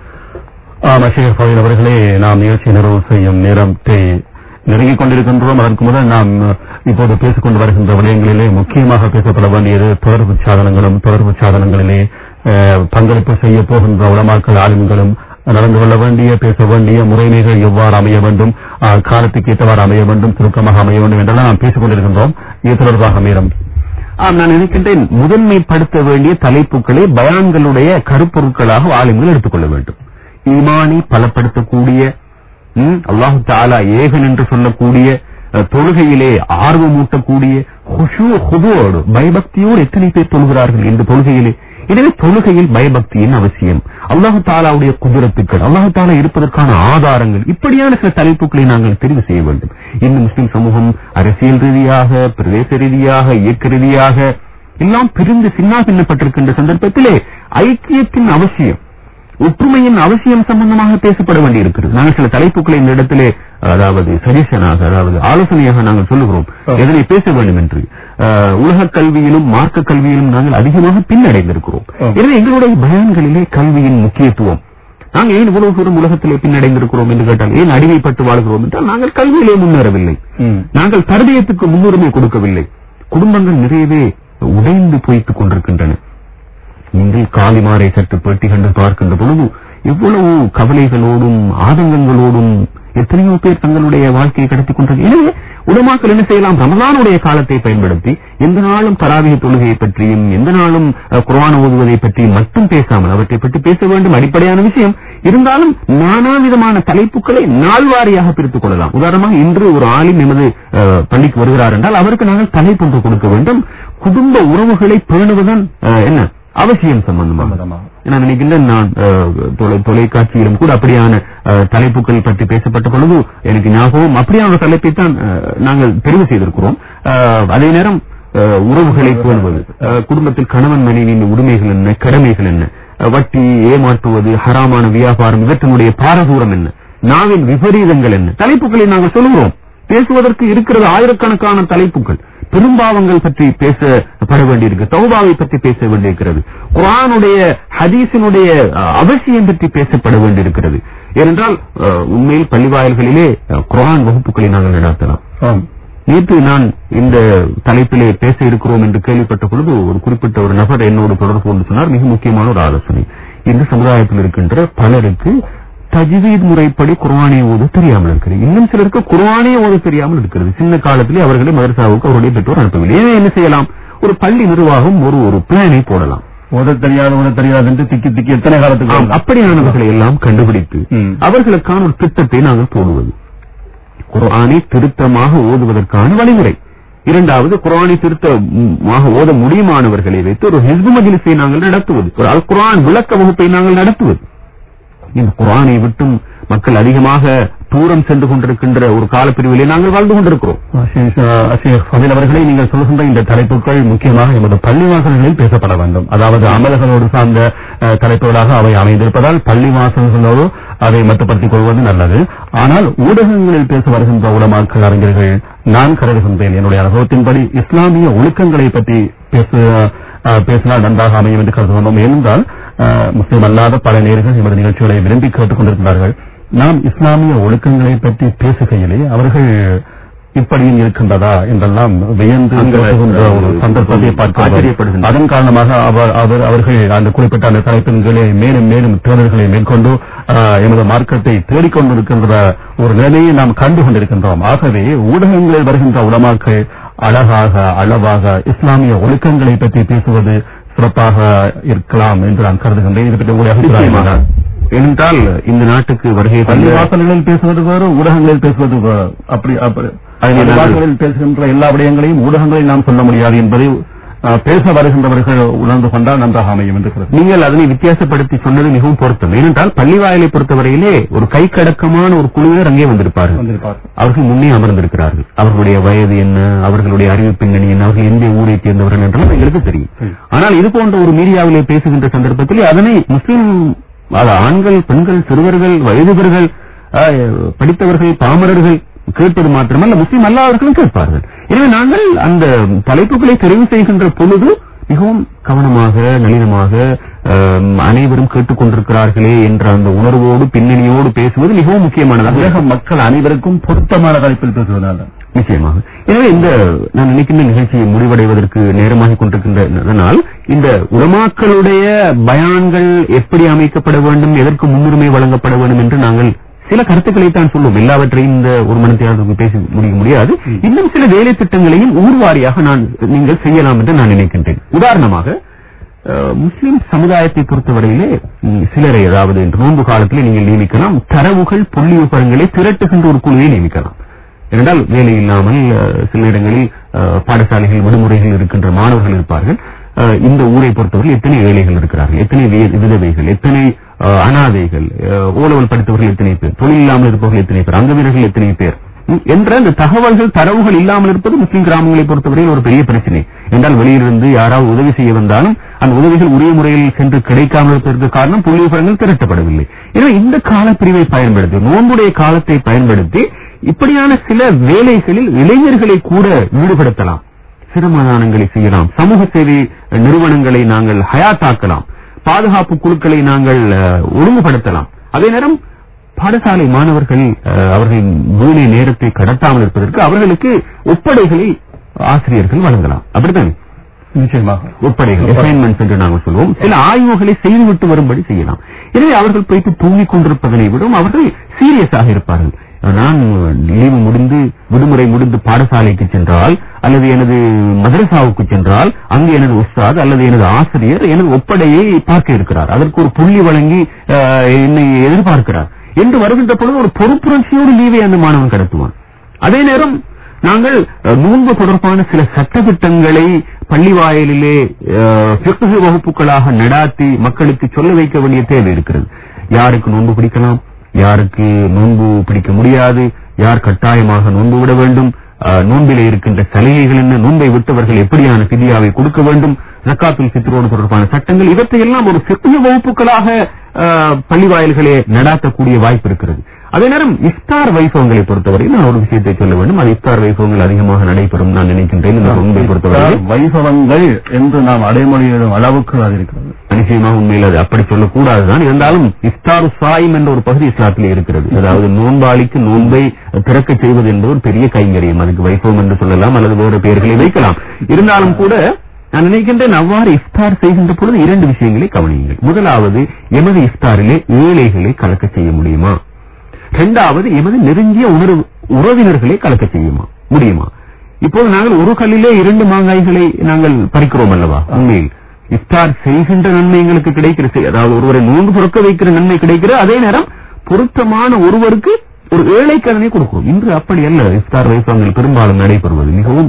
ஷேக் ஃபதீல் அவர்களே, நாம் நிகழ்ச்சி நிறைவு செய்யும் நேரத்தை நெருங்கிக் கொண்டிருக்கின்றோம். அதற்கு முதல் நாம் இப்போது பேசிக்கொண்டு வருகின்ற விடயங்களிலே முக்கியமாக பேசப்பட வேண்டியது தொடர்பு சாதனங்களும், தொடர்பு சாதனங்களிலே பங்களிப்பு செய்ய போகின்ற உலமாக்கள் ஆளுங்களும் நடந்து கொள்ள வேண்டிய, பேச வேண்டிய முறைமைகள் எவ்வாறு அமைய வேண்டும், காலத்துக்கு ஏற்றவாறு அமைய வேண்டும், சுருக்கமாக அமைய வேண்டும் என்றெல்லாம் நாம் பேசிக் கொண்டிருக்கின்றோம். இது தொடர்பாக மீறம் நான் நினைக்கின்றேன், முதன்மைப்படுத்த வேண்டிய தலைப்புகளை பயான்களுடைய கருப்பொருட்களாக ஆளுங்கள் எடுத்துக்கொள்ள வேண்டும். ஈமானை பலப்படுத்தக்கூடிய, அல்லாஹு தஆலா ஏகன் என்று சொல்லக்கூடிய, தொழுகையிலே ஆர்வமூட்டக்கூடிய, ஹுதுவோடு பயபக்தியோடு எத்தனை பேர் தொழுகிறார்கள் இந்த தொழுகையிலே. எனவே தொழுகையில் பயபக்தியின் அவசியம், அல்லாஹு தஆலாவுடைய குதிரத்துக்கள், அல்லாஹு தஆலா இருப்பதற்கான ஆதாரங்கள், இப்படியான சில தலைப்புகளை நாங்கள் தெரிவு செய்ய வேண்டும். இந்த முஸ்லிம் சமூகம் அரசியல் ரீதியாக, பிரதேச ரீதியாக, இயக்க ரீதியாக எல்லாம் பிரிந்து சின்ன பின்னப்பட்டிருக்கின்ற சந்தர்ப்பத்திலே ஐக்கியத்தின் அவசியம், ஒற்றுமையின் அவசியம் சம்பந்தமாக பேசப்பட வேண்டியிருக்கிறது. நாங்கள் சில தலைப்புகளை இந்த இடத்திலே, அதாவது சஜஷனாக, அதாவது ஆலோசனையாக நாங்கள் சொல்லுகிறோம் எதனை பேச வேண்டும் என்று. உலக கல்வியிலும் மார்க்க கல்வியிலும் நாங்கள் அதிகமாக பின்னடைந்திருக்கிறோம். எனவே எங்களுடைய பயான்களிலே கல்வியின் முக்கியத்துவம், நாங்கள் ஏன் இவ்வளவு தூரம் உலகத்திலே பின்னடைந்திருக்கிறோம் என்று கேட்டால், ஏன் அடிமைப்பட்டு வாழ்கிறோம் என்றால் நாங்கள் கல்வியிலே முன்னேறவில்லை, நாங்கள் தர்பியத்துக்கு முன்னுரிமை கொடுக்கவில்லை. குடும்பங்கள் நிறையவே உடைந்து போய்த்துக் கொண்டிருக்கின்றன. நீங்கள் காலிமாரை சற்று பெட்டி கண்டு பார்க்கின்ற பொழுது எவ்வளவு கவலைகளோடும் ஆதங்கங்களோடும் எத்தனையோ பேர் தங்களுடைய வாழ்க்கையை கடத்திக் கொண்டது. எனவே உலமாக்கள் என்ன செய்யலாம், ரமலானுடைய காலத்தை பயன்படுத்தி எந்த நாளும் தராவிஹ் தொழுகையை பற்றியும் எந்த நாளும் குர்ஆன் ஓதுவதை பற்றியும் மட்டும் பேசாமல் அவற்றை பற்றி பேச வேண்டும். அடிப்படையான விஷயம் இருந்தாலும் நானாவிதமான தலைப்புகளை நாள்வாரியாக பிரித்துக் கொள்ளலாம். உதாரணமாக இன்று ஒரு ஆலிம் எமது பள்ளிக்கு வருகிறார் என்றால் அவருக்கு நாங்கள் தலைப்பு கொடுக்க வேண்டும். குடும்ப உறவுகளை பேணுவதன் என்ன அவசியம் சம்பந்தமாக நான் நினைக்கின்றேன். நான் தொலைக்காட்சியிலும் கூட அப்படியான தலைப்புகள் பற்றி பேசப்பட்ட பொழுது எனக்கு ஞாபகம் அப்படியான தலைப்பை தான் நாங்கள் தெரிவு செய்திருக்கிறோம். அதே நேரம் உறவுகளை பேணுவது, குடும்பத்தில் கணவன் மனைவியின் உரிமைகள் என்ன, கடமைகள் என்ன, வட்டி, ஏமாற்றுவது, ஹராமான வியாபாரம், இவற்றினுடைய பாரதூரம் என்ன, நாவின் விபரீதங்கள் என்ன, தலைப்புகளை நாங்கள் சொல்லுகிறோம். பேசுவதற்கு இருக்கிறது ஆயிரக்கணக்கான தலைப்புகள். பெரும்பாவங்கள் பற்றி பேசப்பட வேண்டியிருக்கு, தௌபாவை பற்றி பேச வேண்டியிருக்கிறது, குர்ஆனுடைய ஹதீஸினுடைய அவசியம் பற்றி பேசப்பட வேண்டியிருக்கிறது. ஏனென்றால் உண்மையில் பள்ளிவாயல்களிலே குர்ஆன் வகுப்புகளை நாங்கள் நடத்தலாம். நேற்று நான் இந்த தலைப்பிலே பேச இருக்கிறோம் என்று கேள்விப்பட்ட பொழுது ஒரு குறிப்பிட்ட ஒரு நபர் என்னோடு தொடர்பு கொண்டு சொன்னார், மிக முக்கியமான ஒரு ஆலோசனை. இந்த சமுதாயத்தில் இருக்கின்ற பலருக்கு தஜ்வீத் முறைப்படி குர்ஆனை ஓத தெரியாமல் இருக்கிறது. இன்னும் சிலருக்கு குர்ஆனை ஓத தெரியாமல் இருக்கிறது. சின்ன காலத்திலே அவர்களை மதரசாவுக்கு அவருடைய பெற்றோர் அனுப்பவில்லை. என்ன செய்யலாம், ஒரு பள்ளி நிர்வாகம் ஒரு பிளானை போடலாம். ஓத தெரியாது என்று திக்கி எத்தனை காலத்துக்கு அப்படியானவர்களை எல்லாம் கண்டுபிடித்து அவர்களுக்கான ஒரு திட்டத்தை நாங்கள் போடுவது. குர்ஆனை திருத்தமாக ஓதுவதற்கான வழிமுறை. இரண்டாவது, குர்ஆனை திருத்தமாக ஓத முடியுமானவர்களை வைத்து ஒரு ஹிஸ்பு மஜ்லிஸை நாங்கள் நடத்துவது, ஒரு அல் குர்ஆன் விளக்க வகுப்பை நாங்கள் நடத்துவது. இந்த குர்ஆனை விட்டும் மக்கள் அதிகமாக தூரம் சென்று கொண்டிருக்கின்ற ஒரு காலப்பிரிவிலே நாங்கள் வாழ்ந்து கொண்டிருக்கிறோம். அவர்களை நீங்கள் சொல்கின்ற இந்த தலைப்புகள் முக்கியமாக எமது பள்ளிவாசல்களில் பேசப்பட வேண்டும். அதாவது அமல்களோடு சார்ந்த தலைப்புகளாக அவை அமைந்திருப்பதால் பள்ளிவாசல்களோடு அதை மட்டுப்படுத்திக் கொள்வது நல்லது. ஆனால் ஊடகங்களில் பேச வருகின்ற உலமாக்கள், அறிஞர்கள், நான் கருதுகின்றேன் என்னுடைய அனுபவத்தின்படி இஸ்லாமிய ஒழுக்கங்களை பற்றி பேசினால் நன்றாக அமையும் என்று கருதுகிறோம். ஏனென்றால் முஸ்லிம் அல்லாத பல நேர்கள் எமது நிகழ்ச்சிகளை விரும்பி கேட்டுக் கொண்டிருக்கிறார்கள். நாம் இஸ்லாமிய ஒழுக்கங்களை பற்றி பேசுகையிலே அவர்கள் இப்படியும் இருக்கின்றதா என்றெல்லாம் வியந்து ஒரு சந்தர்ப்பத்தை பார்க்க, அதன் காரணமாக அவர்கள் அந்த குறிப்பிட்ட அந்த தலைப்பின்களே மேலும் மேலும் தேடல்களை மேற்கொண்டு எமது மார்க்கத்தை தேடிக்கொண்டிருக்கின்ற ஒரு நிலையை நாம் கண்டு கொண்டிருக்கின்றோம். ஆகவே ஊடகங்களில் வருகின்ற உலமாக்கள் அழகாக அளவாக இஸ்லாமிய ஒழுக்கங்களை பற்றி பேசுவது சிறப்பாக இருக்கலாம் என்று நான் கருதுகின்றேன். இது பற்றி உங்களுடைய அபிப்பிராயம் என்றால் இந்த நாட்டுக்கு வருகை பள்ளிவாசல்களில் பேசுவது வேறு, ஊடகங்களில் பேசுவது வேறு. அப்படி பேசுகின்ற எல்லா விடயங்களையும் ஊடகங்களில் நாம் சொல்ல முடியாது என்பதை பேச வருகின்றவர்கள் உணர்ந்து கொண்டால் நன்றாக அமையும் என்று நீங்கள் அதனை வித்தியாசப்படுத்தி சொன்னது மிகவும் பொருத்தம். ஏனென்றால் பள்ளிவாயலை பொறுத்தவரையிலே ஒரு கைக்கடக்கமான ஒரு குழுவினர் அங்கே வந்திருப்பார்கள். அவர்கள் முன்னே அமர்ந்திருக்கிறார்கள். அவர்களுடைய வயது என்ன, அவர்களுடைய அறிவு பின்னணி என்ன, அவர்கள் எந்த ஊரை சேர்ந்தவர்கள் என்றாலும் எங்களுக்கு தெரியும். ஆனால் இது போன்ற ஒரு மீடியாவிலே பேசுகின்ற சந்தர்ப்பத்தில் அதனை முஸ்லிம் ஆண்கள், பெண்கள், சிறுவர்கள், வயதுவர்கள், படித்தவர்கள், பாமரர்கள் கேட்பது மாத்திரமல்ல, முஸ்லிம் அல்லாதவர்களும் கேட்பார்கள். எனவே நாங்கள் அந்த தலைப்புகளை தெரிவு செய்கின்ற பொழுது மிகவும் கவனமாக, நளினமாக அனைவரும் கேட்டுக் கொண்டிருக்கிறார்களே என்ற அந்த உணர்வோடு பின்னணியோடு பேசுவது மிகவும் முக்கியமானது. உலக மக்கள் அனைவருக்கும் பொருத்தமான தலைப்பில் பேசுவதால் நிச்சயமாக. எனவே இந்த நான் நினைக்கின்ற நிகழ்ச்சியை முடிவடைவதற்கு நேரமாகிக் கொண்டிருக்கின்றதனால் இந்த உலமாக்களுடைய பயான்கள் எப்படி அமைக்கப்பட வேண்டும், எதற்கு முன்னுரிமை வழங்கப்பட வேண்டும் என்று நாங்கள் சில கருத்துக்களை தான் சொல்லுவோம். எல்லாவற்றையும் இந்த ஒரு மணித்தியாளருக்கு பேசி முடிய முடியாது. இன்னும் சில வேலை திட்டங்களையும் ஊர்வாரியாக நீங்கள் செய்யலாம் என்று நான் நினைக்கின்றேன். உதாரணமாக முஸ்லிம் சமுதாயத்தை பொறுத்தவரையிலே சிலரை, அதாவது நோன்பு காலத்திலே நீங்கள் நியமிக்கலாம், தரவுகள் புள்ளி விவரங்களை திரட்டுகின்ற ஒரு குழுவை நியமிக்கலாம். என்றால் வேலை இல்லாமல் சில இடங்களில் பாடசாலைகள் விடுமுறைகள் இருக்கின்ற மாணவர்கள் இருப்பார்கள். இந்த ஊரை பொறுத்தவரை எத்தனை ஏழைகள் இருக்கிறார்கள், எத்தனை விதவைகள், எத்தனை அனாதைகள், ஓலவல் படித்தவர்கள் எத்தனை பேர், தொழில் இல்லாமல் இருப்பவர்கள் எத்தனை பேர், அங்க வீரர்கள் எத்தனை பேர் என்ற அந்த தகவல்கள், தரவுகள் இல்லாமல் இருப்பது முஸ்லிம் கிராமங்களை பொறுத்தவரையில் ஒரு பெரிய பிரச்சனை. என்றால் வெளியிலிருந்து யாராவது உதவி செய்ய வந்தாலும் அந்த உதவிகள் உரிய முறையில் சென்று கிடைக்காமல் இருப்பதற்கு காரணம் புள்ளி விவரங்கள் திரட்டப்படவில்லை. எனவே இந்த காலப்பிரிவை பயன்படுத்தி, நோன்புடைய காலத்தை பயன்படுத்தி இப்படியான சில வேலைகளில் இளைஞர்களை கூட ஈடுபடுத்தலாம், சிரமதானங்களை செய்யலாம், சமூக சேவை நிறுவனங்களை நாங்கள் ஹயாத்தாக்கலாம், பாதுகாப்பு குழுக்களை நாங்கள் ஒழுங்குபடுத்தலாம். அதே நேரம் பாடசாலை மாணவர்கள் அவர்களின் வீணை நேரத்தை கடத்தாமல் இருப்பதற்கு அவர்களுக்கு ஒப்படைகளை ஆசிரியர்கள் வழங்கலாம். அப்படித்தான் நிச்சயமாக ஒப்படைகள், அசைன்மெண்ட்ஸ் என்று நாங்கள் சொல்வோம். சில ஆய்வுகளை செய்துவிட்டு வரும்படி செய்யலாம். எனவே அவர்கள் போயிட்டு தூங்கிக் கொண்டிருப்பதனை விட அவர்கள் சீரியஸாக இருப்பார்கள். நான் லீவு முடிந்து விடுமுறை முடிந்து பாடசாலைக்கு சென்றால் அல்லது எனது மதரசாவுக்கு சென்றால் அங்கு எனது உஸ்தாத் அல்லது எனது ஆசிரியர் எனது ஒப்படையை பார்க்க இருக்கிறார், அதற்கு ஒரு புள்ளி வழங்கி என்னை எதிர்பார்க்கிறார் என்று வருகின்ற பொழுது ஒரு பொறுப்புணர்ச்சியோடு லீவை அந்த மாணவன் கடத்துவான். அதே நேரம் நாங்கள் நோன்பு தொடர்பான சில சட்டத்திட்டங்களை பள்ளி வாயிலே ஃபிக்ஹ் வகுப்புகளாக நடாத்தி மக்களுக்கு சொல்ல வைக்க வேண்டிய தேவை இருக்கிறது. யாருக்கு நோன்பு பிடிக்கலாம், யாருக்கு நோன்பு பிடிக்க முடியாது, யார் கட்டாயமாக நோன்பு விட வேண்டும், நோன்பிலே இருக்கின்ற சலுகைகள் என்ன, நோன்பை விட்டவர்கள் எப்படியான ஃபிதியாவை கொடுக்க வேண்டும், ஜக்காத்துல் ஃபித்ரோடு தொடர்பான சட்டங்கள், இவற்றையெல்லாம் ஒரு ஃபிக்ஹ் வகுப்புகளாக பள்ளி வாயில்களே நடாத்தக்கூடிய வாய்ப்பு இருக்கிறது. அதே நேரம் இஃப்தார் வைபவங்களை பொறுத்தவரை நான் ஒரு விஷயத்தை சொல்ல வேண்டும். அது இஃப்தார் வைபவங்கள் அதிகமாக நடைபெறும் நான் நினைக்கின்றேன். இந்த நோன்பை பொறுத்தவரை வைபவங்கள் என்று நாம் அடைமொழியிடும் அளவுக்கு அது இருக்கிறது. நிச்சயமாக உண்மையில் அது அப்படி சொல்லக்கூடாதுதான். இருந்தாலும் இஃப்தார் சாயிம் என்ற ஒரு பகுதி இஸ்லாத்திலே இருக்கிறது. அதாவது நோன்பாளிக்கு நோன்பை திறக்க செய்வது என்பது ஒரு பெரிய கைங்கரியம். அதுக்கு வைபவம் என்று சொல்லலாம் அல்லது வேறு பெயர்களை வைக்கலாம். இருந்தாலும் கூட நான் நினைக்கின்றேன் அவ்வாறு இஃப்தார் செய்கின்ற பொழுது 2 விஷயங்களை கவனியுங்கள். முதலாவது, எமது இஃப்தாரிலே ஏழைகளை கலக்க செய்ய முடியுமா? 2வது, எமது நெருங்கிய உறவினர்களை கலக்க செய்ய முடியுமா? இப்போது நாங்கள் ஒரு கல்லிலே 2 மாங்காய்களை நாங்கள் பறிக்கிறோம் அல்லவா? உண்மையில் இஃப்தார் செய்கின்ற நன்மை எங்களுக்கு கிடைக்கிறது. அதாவது ஒருவரை நோன்பு துறக்க வைக்கிற நன்மை கிடைக்கிறது. அதே நேரம் பொருத்தமான ஒருவருக்கு ஒரு ஏழை கடனை கொடுக்கிறோம். இன்று அப்படி அல்ல. இஃப்தார் வைபவங்கள் பெரும்பாலும் நடைபெறுவது மிகவும்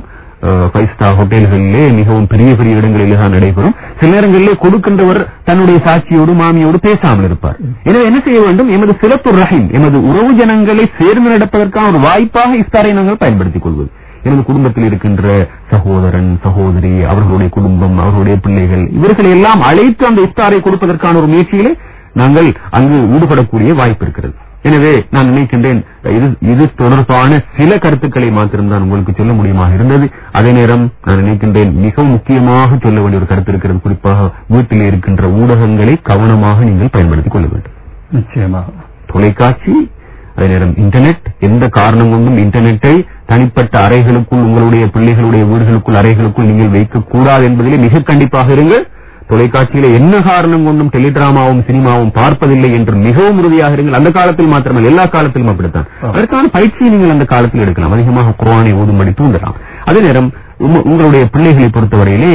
5 ஸ்டார் ஹோட்டல்களிலே மிகவும் பெரிய பெரிய இடங்களிலே தான் நடைபெறும். சில நேரங்களிலே கொடுக்கின்றவர் தன்னுடைய சாட்சியோடு மாமியோடு பேசாமல் இருப்பார். எனவே என்ன செய்ய வேண்டும்? எமது சிலத்துர் ரஹீம், எமது உறவு ஜனங்களை சேர்ந்து நடப்பதற்கான ஒரு வாய்ப்பாக இஃப்தாரை நாங்கள் பயன்படுத்திக் கொள்வது. எனது குடும்பத்தில் இருக்கின்ற சகோதரன் சகோதரி, அவர்களுடைய குடும்பம், அவர்களுடைய பிள்ளைகள், இவர்களை எல்லாம் அழைத்து அந்த இஃப்தாரை கொடுப்பதற்கான ஒரு முயற்சியிலே நாங்கள் அங்கு ஈடுபடக்கூடிய வாய்ப்பு இருக்கிறது. எனவே நான் நினைக்கின்றேன் இது தொடர்பான சில கருத்துக்களை மாத்திரம்தான் உங்களுக்கு சொல்ல முடியுமாக இருந்தது. அதே நேரம் நான் நினைக்கின்றேன் மிகவும் முக்கியமாக சொல்ல வேண்டிய ஒரு கருத்து இருக்கிறது. குறிப்பாக வீட்டில் இருக்கின்ற ஊடகங்களை கவனமாக நீங்கள் பயன்படுத்திக் கொள்ள வேண்டும். நிச்சயமாக தொலைக்காட்சி, அதே நேரம் இன்டர்நெட், எந்த காரணம் கொண்டும் இன்டர்நெட்டை தனிப்பட்ட அறைகளுக்குள், உங்களுடைய பிள்ளைகளுடைய வீடுகளுக்குள் அறைகளுக்குள் நீங்கள் வைக்கக்கூடாது என்பதிலே மிக கண்டிப்பாக இருங்கள். தொலைக்காட்சியில என்ன காரணம் கொண்டும் டெலிடிராமாவும் சினிமாவும் பார்ப்பதில்லை என்று மிகவும் உறுதியாக இருங்கள். அந்த காலத்தில் மாத்திரமல்ல, எல்லா காலத்திலும் அப்படித்தான். அதற்கான பயிற்சியை நீங்கள் அந்த காலத்தில் எடுக்கலாம். அதிகமாக குர்ஆனை ஓதும்படி தூண்டலாம். அதே நேரம் உங்களுடைய பிள்ளைகளை பொறுத்தவரையிலே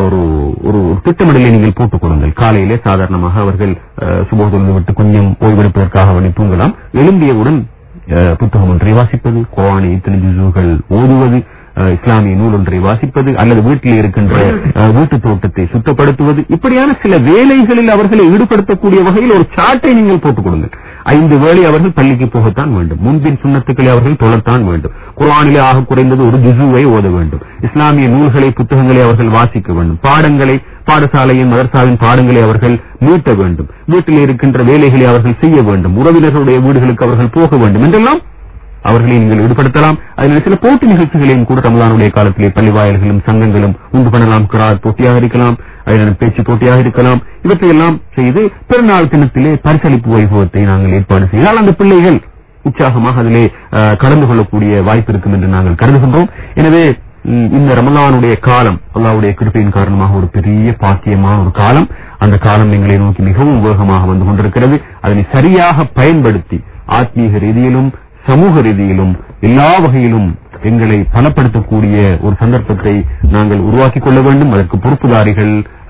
ஒரு திட்டமிடலை நீங்கள் போட்டுக் கொடுங்கள். காலையிலே சாதாரணமாக அவர்கள் சுபஹ் தொழுது விட்டு கொஞ்சம் ஓய்வெடுப்பதற்காக அவனை தூங்கலாம். எழும்பியவுடன் புத்தகம் ஒன்றை வாசிப்பது, குர்ஆனை இத்தனை ஜுஸுகள் ஓதுவது, இஸ்லாமிய நூல் ஒன்றை வாசிப்பது, அல்லது வீட்டில் இருக்கின்ற வீட்டு தோட்டத்தை சுத்தப்படுத்துவது, இப்படியான சில வேலைகளில் அவர்களை ஈடுபடுத்தக்கூடிய வகையில் ஒரு சாட்டை நீங்கள் போட்டுக் கொடுங்கள். 5 வேளை அவர்கள் பள்ளிக்கு போகத்தான் வேண்டும். முன்பின் சுன்னத்துக்களை அவர்கள் தொழத்தான் வேண்டும். குர்ஆனிலே ஆக குறைந்தது ஒரு ஜுஸுவை ஓத வேண்டும். இஸ்லாமிய நூல்களை, புத்தகங்களை அவர்கள் வாசிக்க வேண்டும். பாடங்களை, பாடசாலையின் மதரசாவின் பாடங்களை அவர்கள் மீட்ட வேண்டும். வீட்டில் இருக்கின்ற வேலைகளை அவர்கள் செய்ய வேண்டும். உறவினர்களுடைய வீடுகளுக்கு அவர்கள் போக வேண்டும் என்றெல்லாம் அவர்களை நீங்கள் ஈடுபடுத்தலாம். அதில் சில போட்டி நிகழ்ச்சிகளையும் கூட ரமலானுடைய காலத்திலே பள்ளி வாயில்களும் சங்கங்களும் உண்டு பண்ணலாம். கிராத் போட்டியாக இருக்கலாம், அதனால் பேச்சு போட்டியாக இருக்கலாம். இவற்றையெல்லாம் செய்து பெருநாள் தினத்திலே பரிசளிப்பு வைபவத்தை நாங்கள் ஏற்பாடு செய்தால் அந்த பிள்ளைகள் உற்சாகமாக அதிலே கலந்து கொள்ளக்கூடிய வாய்ப்பு இருக்கும் என்று நாங்கள் கருதுகின்றோம். எனவே இந்த ரமலானுடைய காலம் அல்லாஹ்வுடைய கிருபையின் காரணமாக ஒரு பெரிய பாக்கியமான ஒரு காலம். அந்த காலம் எங்களை நோக்கி மிகவும் வேகமாக வந்து கொண்டிருக்கிறது. அதனை சரியாக பயன்படுத்தி ஆத்மீக ரீதியிலும் சமூக ரீதியிலும் எல்லா வகையிலும் எங்களை பலப்படுத்தக்கூடிய ஒரு சந்தர்ப்பத்தை நாங்கள் உருவாக்கிக் கொள்ள வேண்டும். அதற்கு பொறுப்புதாரிகள்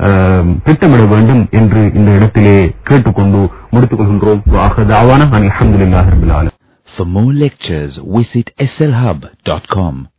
திட்டமிட வேண்டும் என்று இந்த இடத்திலே கேட்டுக்கொண்டு முடித்துக் கொள்கின்றோம். அல்ஹம்துலில்லாஹி ரப்பில் ஆலமீன். For more lectures, visit slhub.com.